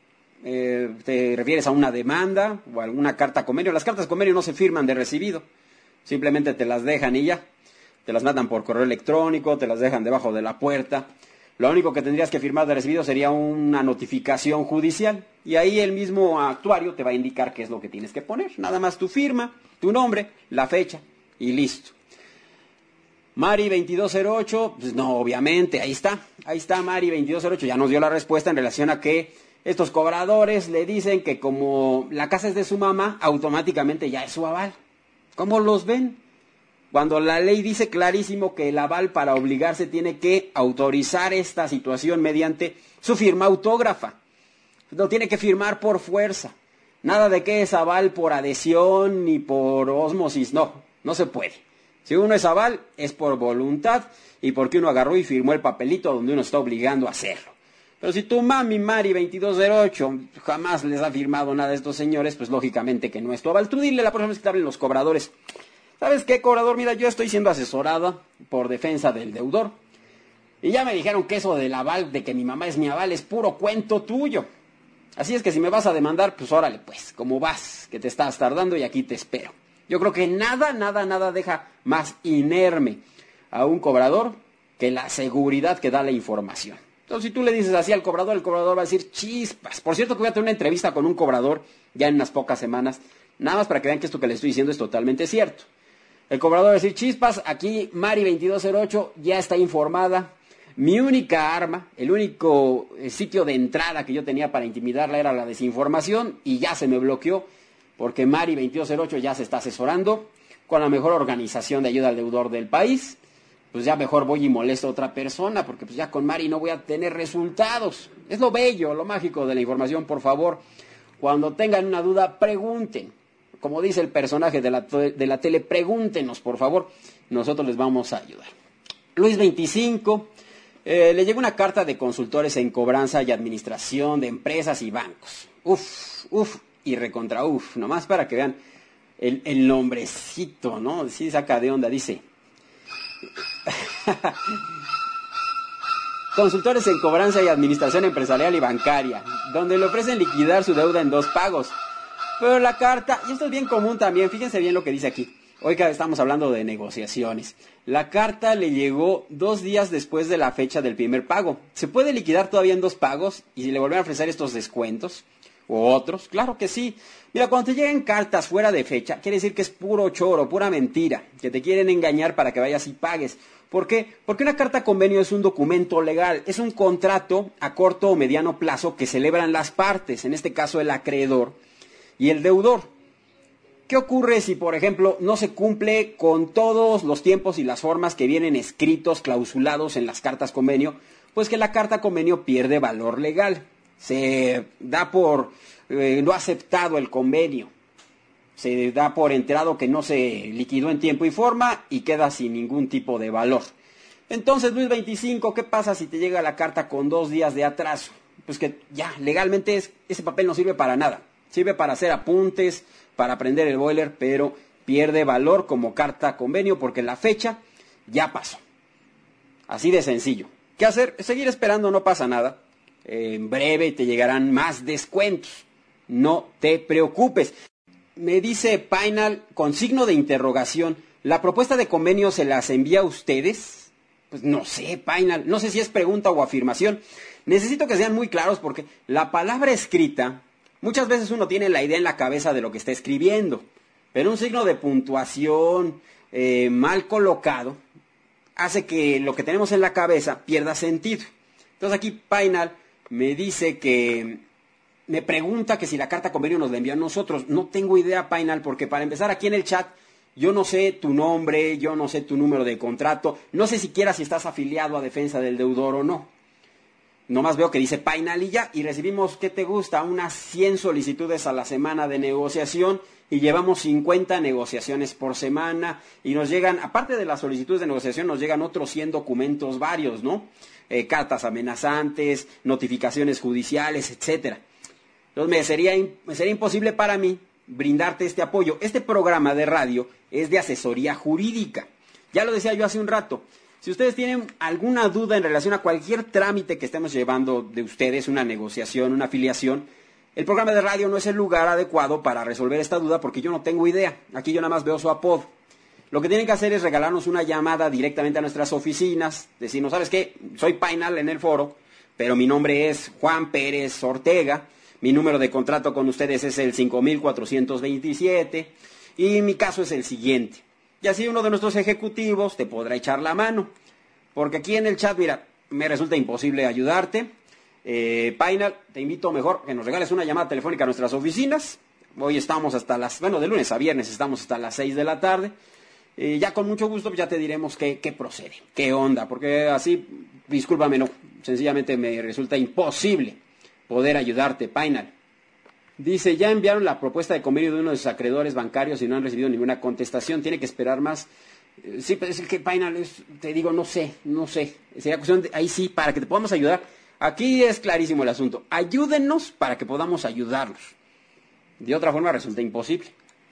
¿Te refieres a una demanda o a alguna carta convenio? Las cartas convenio no se firman de recibido, simplemente te las dejan y ya. Te las mandan por correo electrónico, te las dejan debajo de la puerta. Lo único que tendrías que firmar de recibido sería una notificación judicial. Y ahí el mismo actuario te va a indicar qué es lo que tienes que poner. Nada más tu firma, tu nombre, la fecha y listo. Mari 2208, pues no, obviamente, ahí está Mari 2208, ya nos dio la respuesta en relación a que estos cobradores le dicen que como la casa es de su mamá, automáticamente ya es su aval. ¿Cómo los ven? Cuando la ley dice clarísimo que el aval para obligarse tiene que autorizar esta situación mediante su firma autógrafa. Lo tiene que firmar por fuerza. Nada de que es aval por adhesión ni por ósmosis, no se puede. Si uno es aval, es por voluntad y porque uno agarró y firmó el papelito donde uno está obligando a hacerlo. Pero si tu mami, Mari 2208, jamás les ha firmado nada a estos señores, pues lógicamente que no es tu aval. Tú dile la próxima vez que te hablen los cobradores. ¿Sabes qué, cobrador? Mira, yo estoy siendo asesorada por defensa del deudor. Y ya me dijeron que eso del aval, de que mi mamá es mi aval, es puro cuento tuyo. Así es que si me vas a demandar, pues órale, pues, ¿cómo vas? Que te estás tardando y aquí te espero. Yo creo que nada deja más inerme a un cobrador que la seguridad que da la información. Entonces, si tú le dices así al cobrador, el cobrador va a decir chispas. Por cierto, que voy a tener una entrevista con un cobrador ya en unas pocas semanas, nada más para que vean que esto que les estoy diciendo es totalmente cierto. El cobrador va a decir chispas, aquí Mari 2208 ya está informada. Mi única arma, el único sitio de entrada que yo tenía para intimidarla era la desinformación y ya se me bloqueó porque Mari 2208 ya se está asesorando con la mejor organización de ayuda al deudor del país. Pues ya mejor voy y molesto a otra persona, porque pues ya con Mari no voy a tener resultados. Es lo bello, lo mágico de la información, por favor. Cuando tengan una duda, pregunten. Como dice el personaje de la tele, pregúntenos, por favor. Nosotros les vamos a ayudar. Luis 25, le llegó una carta de consultores en cobranza y administración de empresas y bancos. y recontra uf, nomás para que vean el nombrecito, ¿no? Sí saca de onda, dice. Consultores en cobranza y administración empresarial y bancaria, donde le ofrecen liquidar su deuda en 2 pagos. Pero la carta, y esto es bien común también, fíjense bien lo que dice aquí. Hoy que estamos hablando de negociaciones. La carta le llegó 2 días después de la fecha del primer pago. ¿Se puede liquidar todavía en 2 pagos y le vuelven a ofrecer estos descuentos? ¿O otros? Claro que sí. Mira, cuando te lleguen cartas fuera de fecha, quiere decir que es puro choro, pura mentira, que te quieren engañar para que vayas y pagues. ¿Por qué? Porque una carta convenio es un documento legal, es un contrato a corto o mediano plazo que celebran las partes, en este caso el acreedor y el deudor. ¿Qué ocurre si, por ejemplo, no se cumple con todos los tiempos y las formas que vienen escritos, clausulados en las cartas convenio? Pues que la carta convenio pierde valor legal. Se da por no aceptado el convenio. Se da por enterado que no se liquidó en tiempo y forma y queda sin ningún tipo de valor. Entonces, Luis 25, ¿qué pasa si te llega la carta con 2 días de atraso? Pues que ya, legalmente ese papel no sirve para nada. Sirve para hacer apuntes, para prender el boiler, pero pierde valor como carta convenio porque la fecha ya pasó. Así de sencillo. ¿Qué hacer? Seguir esperando, no pasa nada. En breve te llegarán más descuentos. No te preocupes. Me dice Painal con signo de interrogación, ¿la propuesta de convenio se las envía a ustedes? Pues no sé, Painal, no sé si es pregunta o afirmación. Necesito que sean muy claros porque la palabra escrita, muchas veces uno tiene la idea en la cabeza de lo que está escribiendo, pero un signo de puntuación mal colocado hace que lo que tenemos en la cabeza pierda sentido. Entonces aquí Painal me dice que me pregunta que si la carta convenio nos la envió a nosotros. No tengo idea, Painal, porque para empezar aquí en el chat, yo no sé tu nombre, yo no sé tu número de contrato, no sé siquiera si estás afiliado a Defensa del Deudor o no. Nomás veo que dice Painal y ya, y recibimos, ¿qué te gusta? Unas 100 solicitudes a la semana de negociación y llevamos 50 negociaciones por semana y nos llegan, aparte de las solicitudes de negociación, nos llegan otros 100 documentos varios, ¿no? Cartas amenazantes, notificaciones judiciales, etcétera. Entonces me sería imposible para mí brindarte este apoyo. Este programa de radio es de asesoría jurídica. Ya lo decía yo hace un rato. Si ustedes tienen alguna duda en relación a cualquier trámite que estemos llevando de ustedes, una negociación, una afiliación, el programa de radio no es el lugar adecuado para resolver esta duda porque yo no tengo idea. Aquí yo nada más veo su apodo. Lo que tienen que hacer es regalarnos una llamada directamente a nuestras oficinas, decirnos, ¿sabes qué? Soy Painal en el foro, pero mi nombre es Juan Pérez Ortega. Mi número de contrato con ustedes es el 5427 y mi caso es el siguiente. Y así uno de nuestros ejecutivos te podrá echar la mano. Porque aquí en el chat, mira, me resulta imposible ayudarte. Painal, te invito mejor que nos regales una llamada telefónica a nuestras oficinas. Hoy estamos de lunes a viernes estamos hasta las 6 de la tarde. Ya con mucho gusto ya te diremos qué procede, qué onda. Porque así, discúlpame, no, sencillamente me resulta imposible poder ayudarte, Painal. Dice, ya enviaron la propuesta de convenio de uno de sus acreedores bancarios y no han recibido ninguna contestación. Tiene que esperar más. Sí, pero es que Painal, te digo, no sé. Sería cuestión de, ahí sí, para que te podamos ayudar. Aquí es clarísimo el asunto. Ayúdennos para que podamos ayudarlos. De otra forma resulta imposible.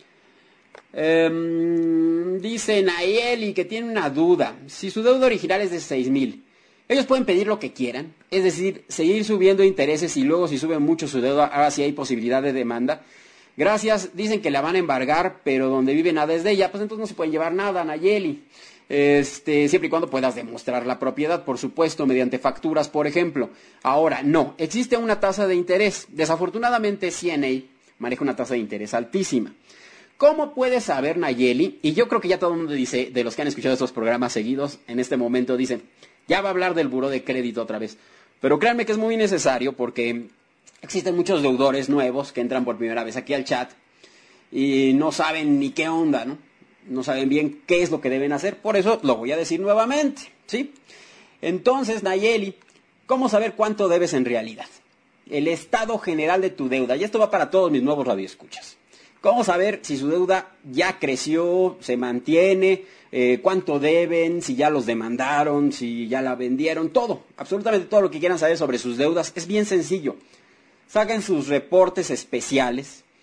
Dice Nayeli que tiene una duda. Si su deuda original es de 6,000, ellos pueden pedir lo que quieran, es decir, seguir subiendo intereses y luego si sube mucho su deuda, ahora sí hay posibilidad de demanda. Gracias, dicen que la van a embargar, pero donde vive nada es de ella, pues entonces no se pueden llevar nada, Nayeli. Siempre y cuando puedas demostrar la propiedad, por supuesto, mediante facturas, por ejemplo. Ahora, no, existe una tasa de interés. Desafortunadamente, CNA maneja una tasa de interés altísima. ¿Cómo puedes saber, Nayeli? Y yo creo que ya todo el mundo dice, de los que han escuchado estos programas seguidos, en este momento dicen, ya va a hablar del buró de crédito otra vez. Pero créanme que es muy necesario porque existen muchos deudores nuevos que entran por primera vez aquí al chat y no saben ni qué onda, ¿no? No saben bien qué es lo que deben hacer. Por eso lo voy a decir nuevamente, ¿sí? Entonces, Nayeli, ¿cómo saber cuánto debes en realidad? El estado general de tu deuda. Y esto va para todos mis nuevos radioescuchas. ¿Cómo saber si su deuda ya creció, se mantiene, cuánto deben, si ya los demandaron, si ya la vendieron? Todo, absolutamente todo lo que quieran saber sobre sus deudas es bien sencillo. Saquen sus reportes especiales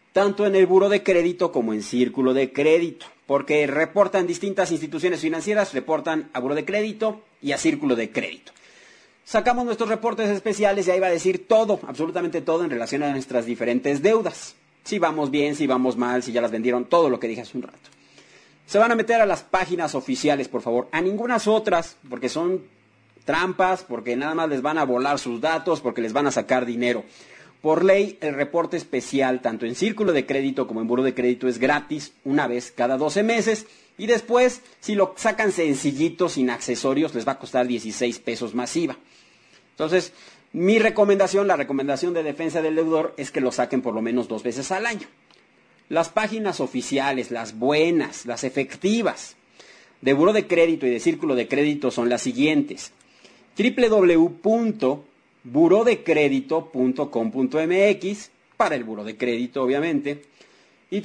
tanto en el buro de crédito como en círculo de crédito, porque reportan distintas instituciones financieras, reportan a buro de crédito y a círculo de crédito. Sacamos nuestros reportes especiales y ahí va a decir todo, absolutamente todo en relación a nuestras diferentes deudas. Si vamos bien, si vamos mal, si ya las vendieron, todo lo que dije hace un rato. Se van a meter a las páginas oficiales, por favor, a ningunas otras, porque son trampas, porque nada más les van a volar sus datos, porque les van a sacar dinero. Por ley, el reporte especial, tanto en círculo de crédito como en buro de crédito, es gratis una vez cada 12 meses. Y después, si lo sacan sencillito, sin accesorios, les va a costar 16 pesos más IVA. Entonces, mi recomendación, la recomendación de defensa del deudor, es que lo saquen por lo menos 2 veces al año. Las páginas oficiales, las buenas, las efectivas, de buro de crédito y de círculo de crédito son las siguientes: www.burodecredito.com.mx, para el buro de crédito, obviamente, y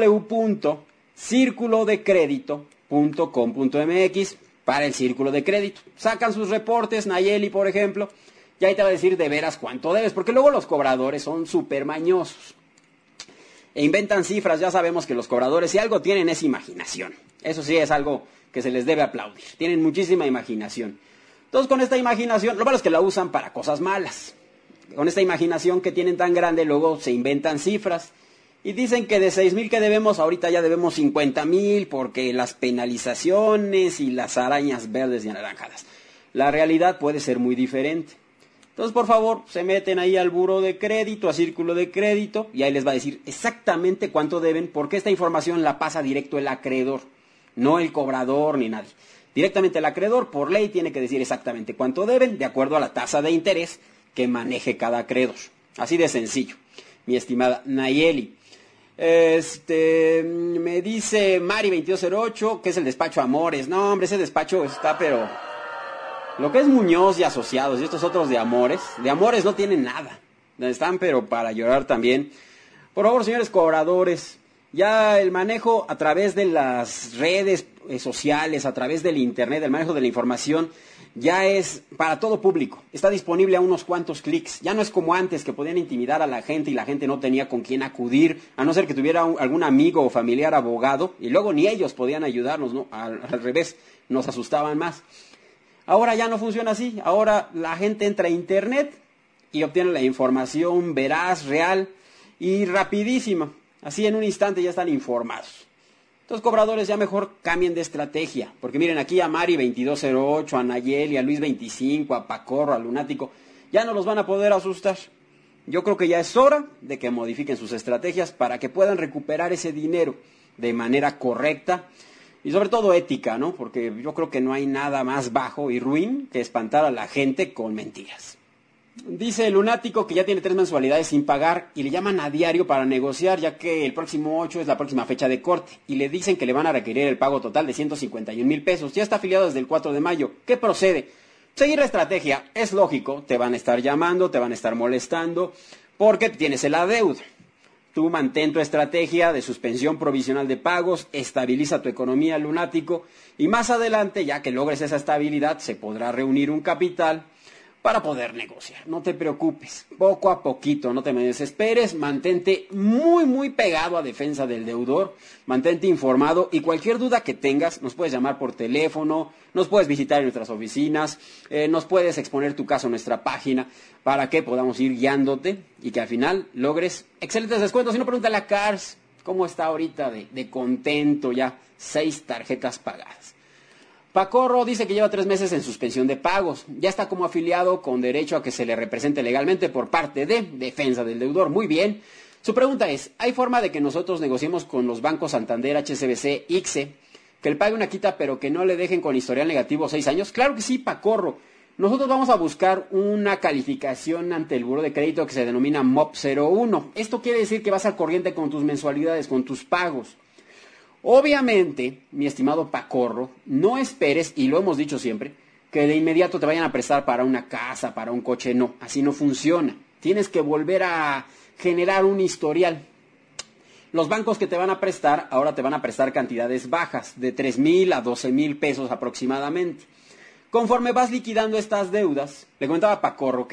www.circulodecredito.com.mx, para el círculo de crédito. Sacan sus reportes, Nayeli, por ejemplo, y ahí te va a decir de veras cuánto debes, porque luego los cobradores son súper mañosos e inventan cifras. Ya sabemos que los cobradores, si algo tienen, es imaginación. Eso sí es algo que se les debe aplaudir. Tienen muchísima imaginación. Entonces, con esta imaginación, lo malo es que la usan para cosas malas. Con esta imaginación que tienen tan grande, luego se inventan cifras y dicen que de 6,000 que debemos, ahorita ya debemos 50,000 porque las penalizaciones y las arañas verdes y anaranjadas. La realidad puede ser muy diferente. Entonces, por favor, se meten ahí al buro de crédito, a círculo de crédito, y ahí les va a decir exactamente cuánto deben, porque esta información la pasa directo el acreedor, no el cobrador ni nadie. Directamente el acreedor, por ley, tiene que decir exactamente cuánto deben, de acuerdo a la tasa de interés que maneje cada acreedor. Así de sencillo, mi estimada Nayeli. Me dice Mari2208, que es el despacho Amores. No, hombre, ese despacho está, pero... Lo que es Muñoz y Asociados y estos otros de Amores no tienen nada. Están, pero para llorar también. Por favor, señores cobradores, ya el manejo a través de las redes sociales, a través del internet, el manejo de la información, ya es para todo público. Está disponible a unos cuantos clics. Ya no es como antes, que podían intimidar a la gente y la gente no tenía con quién acudir, a no ser que tuviera algún amigo o familiar abogado, y luego ni ellos podían ayudarnos, ¿no? Al revés, nos asustaban más. Ahora ya no funciona así. Ahora la gente entra a internet y obtiene la información veraz, real y rapidísima. Así en un instante ya están informados. Entonces, cobradores, ya mejor cambien de estrategia. Porque miren, aquí a Mari2208, a Nayeli, a Luis25, a Pacorro, a Lunático, ya no los van a poder asustar. Yo creo que ya es hora de que modifiquen sus estrategias para que puedan recuperar ese dinero de manera correcta. Y sobre todo ética, ¿no? Porque yo creo que no hay nada más bajo y ruin que espantar a la gente con mentiras. Dice el Lunático que ya tiene 3 mensualidades sin pagar y le llaman a diario para negociar, ya que el próximo 8 es la próxima fecha de corte. Y le dicen que le van a requerir el pago total de 151,000 pesos. Ya está afiliado desde el 4 de mayo. ¿Qué procede? Seguir la estrategia. Es lógico, te van a estar llamando, te van a estar molestando, porque tienes el adeudo. Tú mantén tu estrategia de suspensión provisional de pagos, estabiliza tu economía, Lunático, y más adelante, ya que logres esa estabilidad, se podrá reunir un capital para poder negociar. No te preocupes, poco a poquito, no te me desesperes, mantente muy, muy pegado a defensa del deudor, mantente informado y cualquier duda que tengas, nos puedes llamar por teléfono, nos puedes visitar en nuestras oficinas, nos puedes exponer tu caso en nuestra página para que podamos ir guiándote y que al final logres excelentes descuentos. Si no, pregúntale a Cars cómo está ahorita de contento, ya 6 tarjetas pagadas. Pacorro dice que lleva 3 meses en suspensión de pagos. Ya está como afiliado con derecho a que se le represente legalmente por parte de defensa del deudor. Muy bien. Su pregunta es, ¿hay forma de que nosotros negociemos con los bancos Santander, HSBC, ICSE, que él pague una quita pero que no le dejen con historial negativo 6 años? Claro que sí, Pacorro. Nosotros vamos a buscar una calificación ante el buro de crédito que se denomina MOP 01. Esto quiere decir que vas al corriente con tus mensualidades, con tus pagos. Obviamente, mi estimado Pacorro, no esperes, y lo hemos dicho siempre, que de inmediato te vayan a prestar para una casa, para un coche. No, así no funciona. Tienes que volver a generar un historial. Los bancos que te van a prestar, ahora te van a prestar cantidades bajas, de 3,000 a 12,000 pesos aproximadamente. Conforme vas liquidando estas deudas, le comentaba a Pacorro que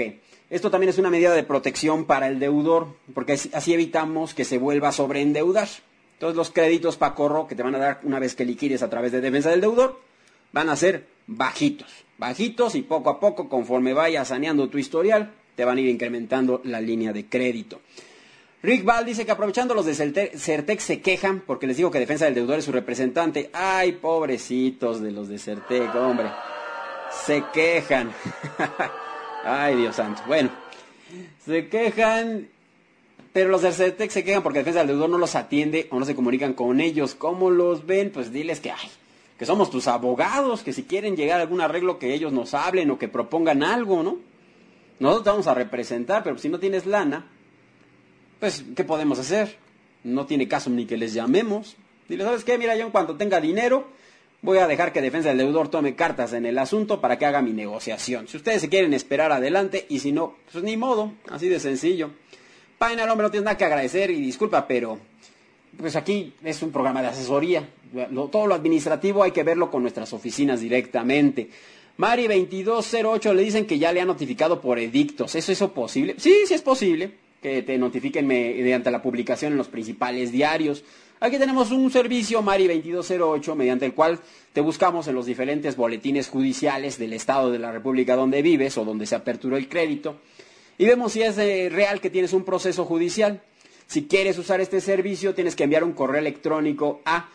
Esto también es una medida de protección para el deudor, porque así evitamos que se vuelva a sobreendeudar. Entonces los créditos PACORRO que te van a dar una vez que liquides a través de defensa del deudor van a ser bajitos y poco a poco, conforme vayas saneando tu historial, te van a ir incrementando la línea de crédito. Rick Val dice que aprovechando los de Certec se quejan porque les digo que defensa del deudor es su representante. Ay, pobrecitos de los de Certec, hombre. Se quejan. Ay, Dios santo. Bueno, se quejan, pero los de Certec se quejan porque defensa del deudor no los atiende o no se comunican con ellos. ¿Cómo los ven? Pues diles que somos tus abogados, que si quieren llegar a algún arreglo que ellos nos hablen o que propongan algo, ¿no? Nosotros te vamos a representar, pero si no tienes lana, pues, ¿qué podemos hacer? No tiene caso ni que les llamemos. Dile, ¿sabes qué? Mira, yo en cuanto tenga dinero, voy a dejar que defensa del deudor tome cartas en el asunto para que haga mi negociación. Si ustedes se quieren esperar, adelante, y si no, pues ni modo, así de sencillo. Painal, hombre, no tienes nada que agradecer y disculpa, pero pues aquí es un programa de asesoría. Todo lo administrativo hay que verlo con nuestras oficinas directamente. Mari 2208 le dicen que ya le han notificado por edictos. ¿Es eso posible? Sí, sí es posible que te notifiquen mediante la publicación en los principales diarios. Aquí tenemos un servicio, Mari 2208, mediante el cual te buscamos en los diferentes boletines judiciales del estado de la República donde vives o donde se aperturó el crédito y vemos si es real que tienes un proceso judicial. Si quieres usar este servicio, tienes que enviar un correo electrónico a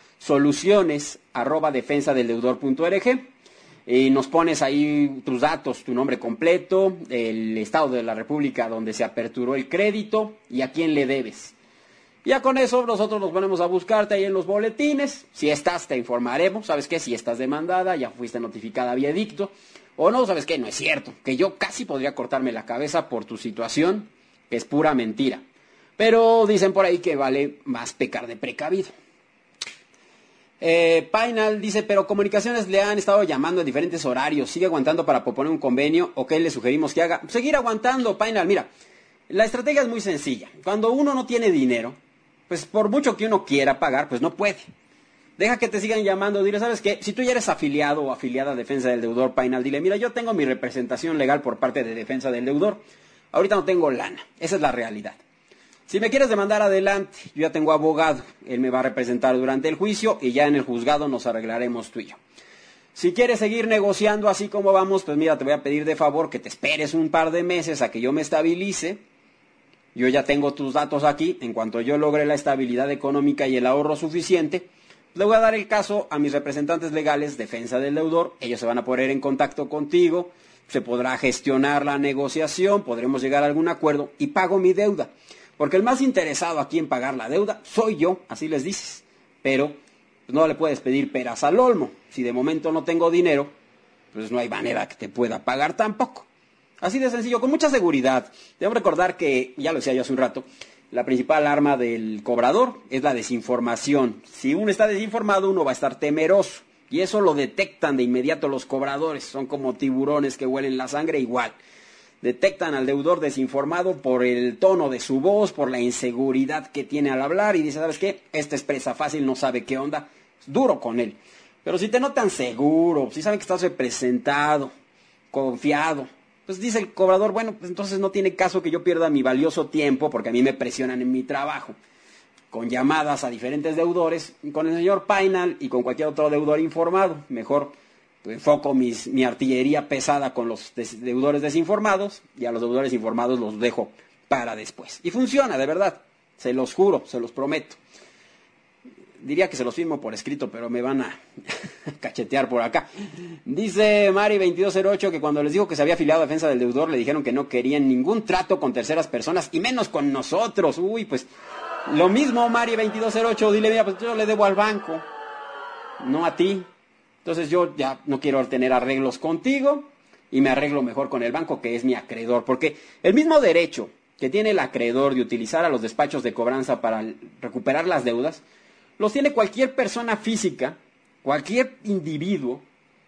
soluciones@defensadeldeudor.org y nos pones ahí tus datos, tu nombre completo, el estado de la República donde se aperturó el crédito y a quién le debes. Ya con eso nosotros nos ponemos a buscarte ahí en los boletines. Si estás, te informaremos. ¿Sabes qué? Si estás demandada, ya fuiste notificada vía edicto. O no, ¿sabes qué? No es cierto. Que yo casi podría cortarme la cabeza por tu situación, que es pura mentira. Pero dicen por ahí que vale más pecar de precavido. Painal dice, pero Comunicaciones le han estado llamando en diferentes horarios. ¿Sigue aguantando para proponer un convenio o qué le sugerimos que haga? Seguir aguantando, Painal. Mira, la estrategia es muy sencilla. Cuando uno no tiene dinero, pues por mucho que uno quiera pagar, pues no puede. Deja que te sigan llamando, dile, ¿sabes qué? Si tú ya eres afiliado o afiliada a Defensa del Deudor, Painal, dile, mira, yo tengo mi representación legal por parte de Defensa del Deudor. Ahorita no tengo lana, esa es la realidad. Si me quieres demandar, adelante, yo ya tengo abogado, él me va a representar durante el juicio y ya en el juzgado nos arreglaremos tú y yo. Si quieres seguir negociando así como vamos, pues mira, te voy a pedir de favor que te esperes un par de meses a que yo me estabilice. Yo ya tengo tus datos aquí, en cuanto yo logre la estabilidad económica y el ahorro suficiente, le voy a dar el caso a mis representantes legales, Defensa del Deudor, ellos se van a poner en contacto contigo, se podrá gestionar la negociación, podremos llegar a algún acuerdo y pago mi deuda. Porque el más interesado aquí en pagar la deuda soy yo, así les dices. Pero pues, no le puedes pedir peras al olmo. Si de momento no tengo dinero, pues no hay manera que te pueda pagar tampoco. Así de sencillo, con mucha seguridad. Debo recordar que, ya lo decía yo hace un rato, la principal arma del cobrador es la desinformación. Si uno está desinformado, uno va a estar temeroso. Y eso lo detectan de inmediato los cobradores. Son como tiburones que huelen la sangre igual. Detectan al deudor desinformado por el tono de su voz, por la inseguridad que tiene al hablar y dice, ¿sabes qué? Este es presa fácil, no sabe qué onda, es duro con él. Pero si te notan seguro, si saben que estás representado, confiado, pues dice el cobrador, bueno, pues entonces no tiene caso que yo pierda mi valioso tiempo porque a mí me presionan en mi trabajo. Con llamadas a diferentes deudores, con el señor Painal y con cualquier otro deudor informado, mejor enfoco mi artillería pesada con los deudores desinformados y a los deudores informados los dejo para después. Y funciona, de verdad, se los juro, se los prometo. Diría que se los firmo por escrito, pero me van a cachetear por acá. Dice Mari 2208 que cuando les dijo que se había afiliado a Defensa del Deudor, le dijeron que no querían ningún trato con terceras personas y menos con nosotros. Uy, pues lo mismo, Mari 2208, dile, mira, pues yo le debo al banco, no a ti. Entonces yo ya no quiero tener arreglos contigo y me arreglo mejor con el banco que es mi acreedor. Porque el mismo derecho que tiene el acreedor de utilizar a los despachos de cobranza para recuperar las deudas, los tiene cualquier persona física, cualquier individuo,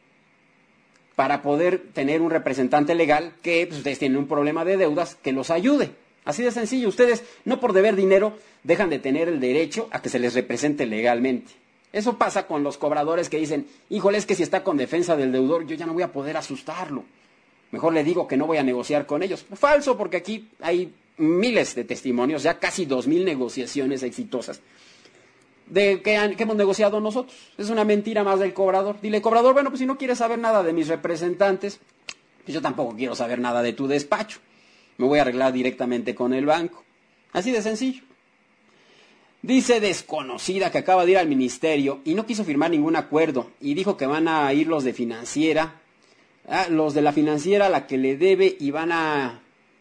para poder tener un representante legal que pues, ustedes tienen un problema de deudas que los ayude. Así de sencillo, ustedes no por deber dinero dejan de tener el derecho a que se les represente legalmente. Eso pasa con los cobradores que dicen, híjole, es que si está con Defensa del Deudor, yo ya no voy a poder asustarlo. Mejor le digo que no voy a negociar con ellos. Falso, porque aquí hay miles de testimonios, ya casi 2,000 negociaciones exitosas de que hemos negociado nosotros. Es una mentira más del cobrador. Dile, cobrador, bueno, pues si no quieres saber nada de mis representantes, pues yo tampoco quiero saber nada de tu despacho. Me voy a arreglar directamente con el banco. Así de sencillo. Dice desconocida que acaba de ir al ministerio y no quiso firmar ningún acuerdo y dijo que van a ir los de financiera, los de la financiera a la que le debe y van a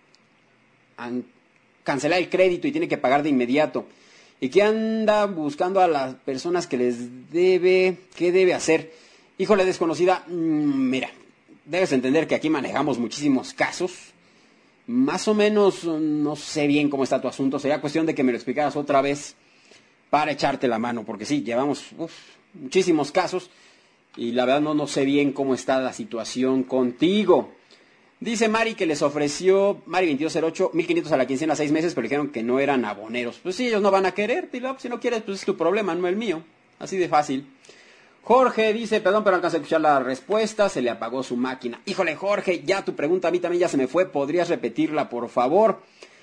cancelar el crédito y tiene que pagar de inmediato. Y que anda buscando a las personas que les debe, ¿qué debe hacer? Híjole, desconocida, mira, debes entender que aquí manejamos muchísimos casos. Más o menos, no sé bien cómo está tu asunto. Sería cuestión de que me lo explicaras otra vez para echarte la mano. Porque sí, llevamos muchísimos casos y la verdad no sé bien cómo está la situación contigo. Dice Mari que les ofreció, Mari 2208, 1,500 a la quincena 6 meses, pero dijeron que no eran aboneros. Pues sí, ellos no van a querer, si no quieres, pues es tu problema, no el mío. Así de fácil. Jorge dice, perdón, pero alcancé a escuchar la respuesta, se le apagó su máquina. Híjole, Jorge, ya tu pregunta a mí también ya se me fue, ¿podrías repetirla, por favor?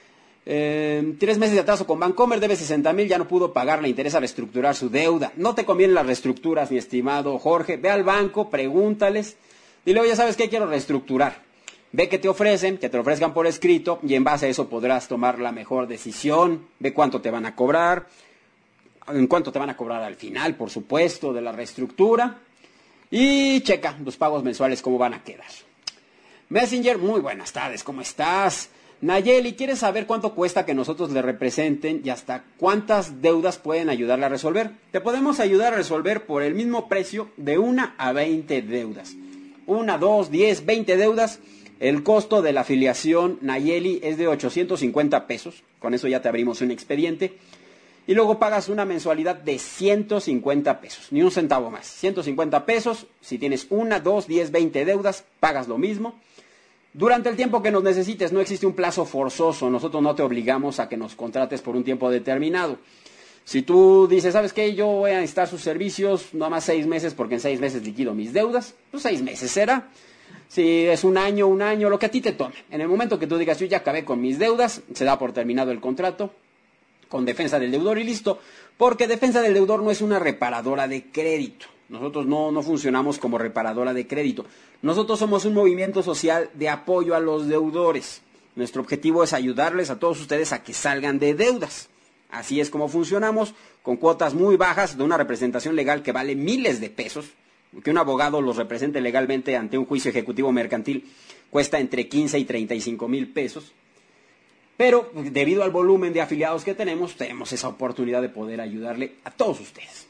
3 meses de atraso con Bancomer, debe 60,000, ya no pudo pagar, le interesa reestructurar su deuda. No te convienen las reestructuras, mi estimado Jorge. Ve al banco, pregúntales, dile, oye, ¿sabes qué? Quiero reestructurar. Ve qué te ofrecen, que te lo ofrezcan por escrito, y en base a eso podrás tomar la mejor decisión. Ve cuánto te van a cobrar, en cuánto te van a cobrar al final, por supuesto, de la reestructura. Y checa los pagos mensuales cómo van a quedar. Messenger, muy buenas tardes, ¿cómo estás? Nayeli, ¿quieres saber cuánto cuesta que nosotros le representen y hasta cuántas deudas pueden ayudarle a resolver? Te podemos ayudar a resolver por el mismo precio de 1 a 20 deudas. 1, 2, 10, 20 deudas. El costo de la afiliación, Nayeli, es de 850 pesos. Con eso ya te abrimos un expediente. Y luego pagas una mensualidad de 150 pesos. Ni un centavo más. 150 pesos. Si tienes 1, 2, 10, 20 deudas, pagas lo mismo. Durante el tiempo que nos necesites, no existe un plazo forzoso. Nosotros no te obligamos a que nos contrates por un tiempo determinado. Si tú dices, ¿sabes qué? Yo voy a necesitar sus servicios, no más 6 meses, porque en 6 meses liquido mis deudas. Pues 6 meses será. Si es un año, lo que a ti te tome. En el momento que tú digas, yo ya acabé con mis deudas, se da por terminado el contrato con defensa del deudor y listo. Porque defensa del deudor no es una reparadora de crédito. Nosotros no funcionamos como reparadora de crédito. Nosotros somos un movimiento social de apoyo a los deudores. Nuestro objetivo es ayudarles a todos ustedes a que salgan de deudas. Así es como funcionamos, con cuotas muy bajas de una representación legal que vale miles de pesos. Que un abogado los represente legalmente ante un juicio ejecutivo mercantil cuesta entre 15 y 35,000 pesos. Pero debido al volumen de afiliados que tenemos esa oportunidad de poder ayudarle a todos ustedes.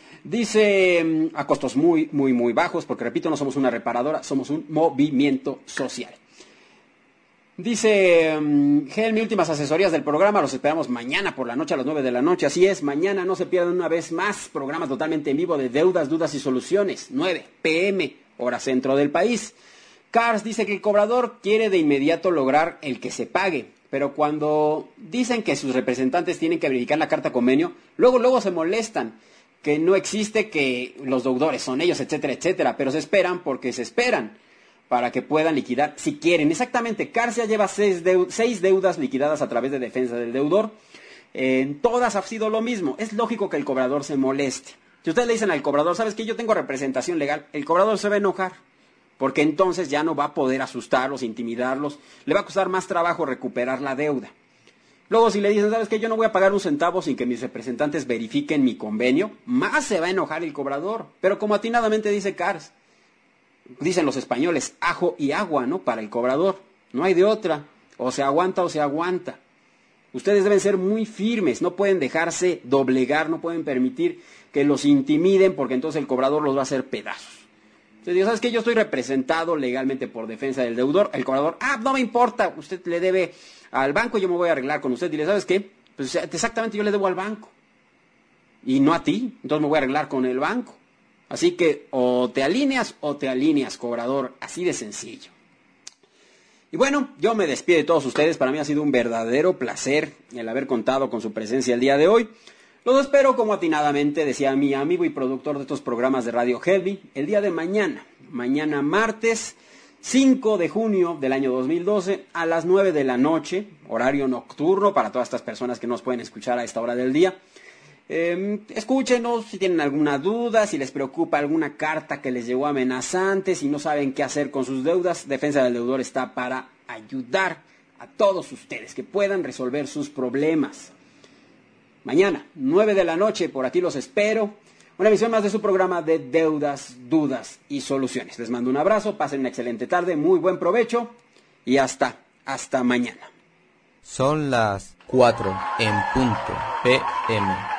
Dice, a costos muy, muy, muy bajos, porque repito, no somos una reparadora, somos un movimiento social. Dice, Gel, últimas asesorías del programa, los esperamos mañana por la noche a las 9 de la noche. Así es, mañana no se pierdan una vez más, programa totalmente en vivo de deudas, dudas y soluciones, 9 p.m., hora centro del país. Cars dice que el cobrador quiere de inmediato lograr el que se pague, pero cuando dicen que sus representantes tienen que verificar la carta convenio, luego se molestan, que no existe, que los deudores son ellos, etcétera, etcétera, pero se esperan porque se esperan para que puedan liquidar si quieren. Exactamente, Carcia lleva 6 deudas liquidadas a través de defensa del deudor. En todas ha sido lo mismo. Es lógico que el cobrador se moleste. Si ustedes le dicen al cobrador, ¿sabes qué? Yo tengo representación legal, el cobrador se va a enojar, porque entonces ya no va a poder asustarlos, intimidarlos, le va a costar más trabajo recuperar la deuda. Luego si le dicen, ¿sabes qué? Yo no voy a pagar un centavo sin que mis representantes verifiquen mi convenio, más se va a enojar el cobrador. Pero como atinadamente dice Cars, dicen los españoles, ajo y agua, ¿no? Para el cobrador. No hay de otra. O se aguanta o se aguanta. Ustedes deben ser muy firmes. No pueden dejarse doblegar. No pueden permitir que los intimiden porque entonces el cobrador los va a hacer pedazos. Entonces digo, ¿sabes qué? Yo estoy representado legalmente por defensa del deudor. El cobrador, no me importa. Usted le debe al banco, yo me voy a arreglar con usted. Dile, ¿sabes qué? Pues exactamente yo le debo al banco. Y no a ti. Entonces me voy a arreglar con el banco. Así que o te alineas, cobrador, así de sencillo. Y bueno, yo me despido de todos ustedes. Para mí ha sido un verdadero placer el haber contado con su presencia el día de hoy. Los espero, como atinadamente decía mi amigo y productor de estos programas de Radio Heavy, el día de mañana martes, 5 de junio del año 2012 a las 9 de la noche, horario nocturno para todas estas personas que nos pueden escuchar a esta hora del día. Escúchenos si tienen alguna duda, si les preocupa alguna carta que les llegó amenazante, si no saben qué hacer con sus deudas. Defensa del Deudor está para ayudar a todos ustedes que puedan resolver sus problemas. Mañana, 9 de la noche, por aquí los espero. Una emisión más de su programa de Deudas, Dudas y Soluciones. Les mando un abrazo, pasen una excelente tarde, muy buen provecho y hasta mañana. Son las 4 en punto PM.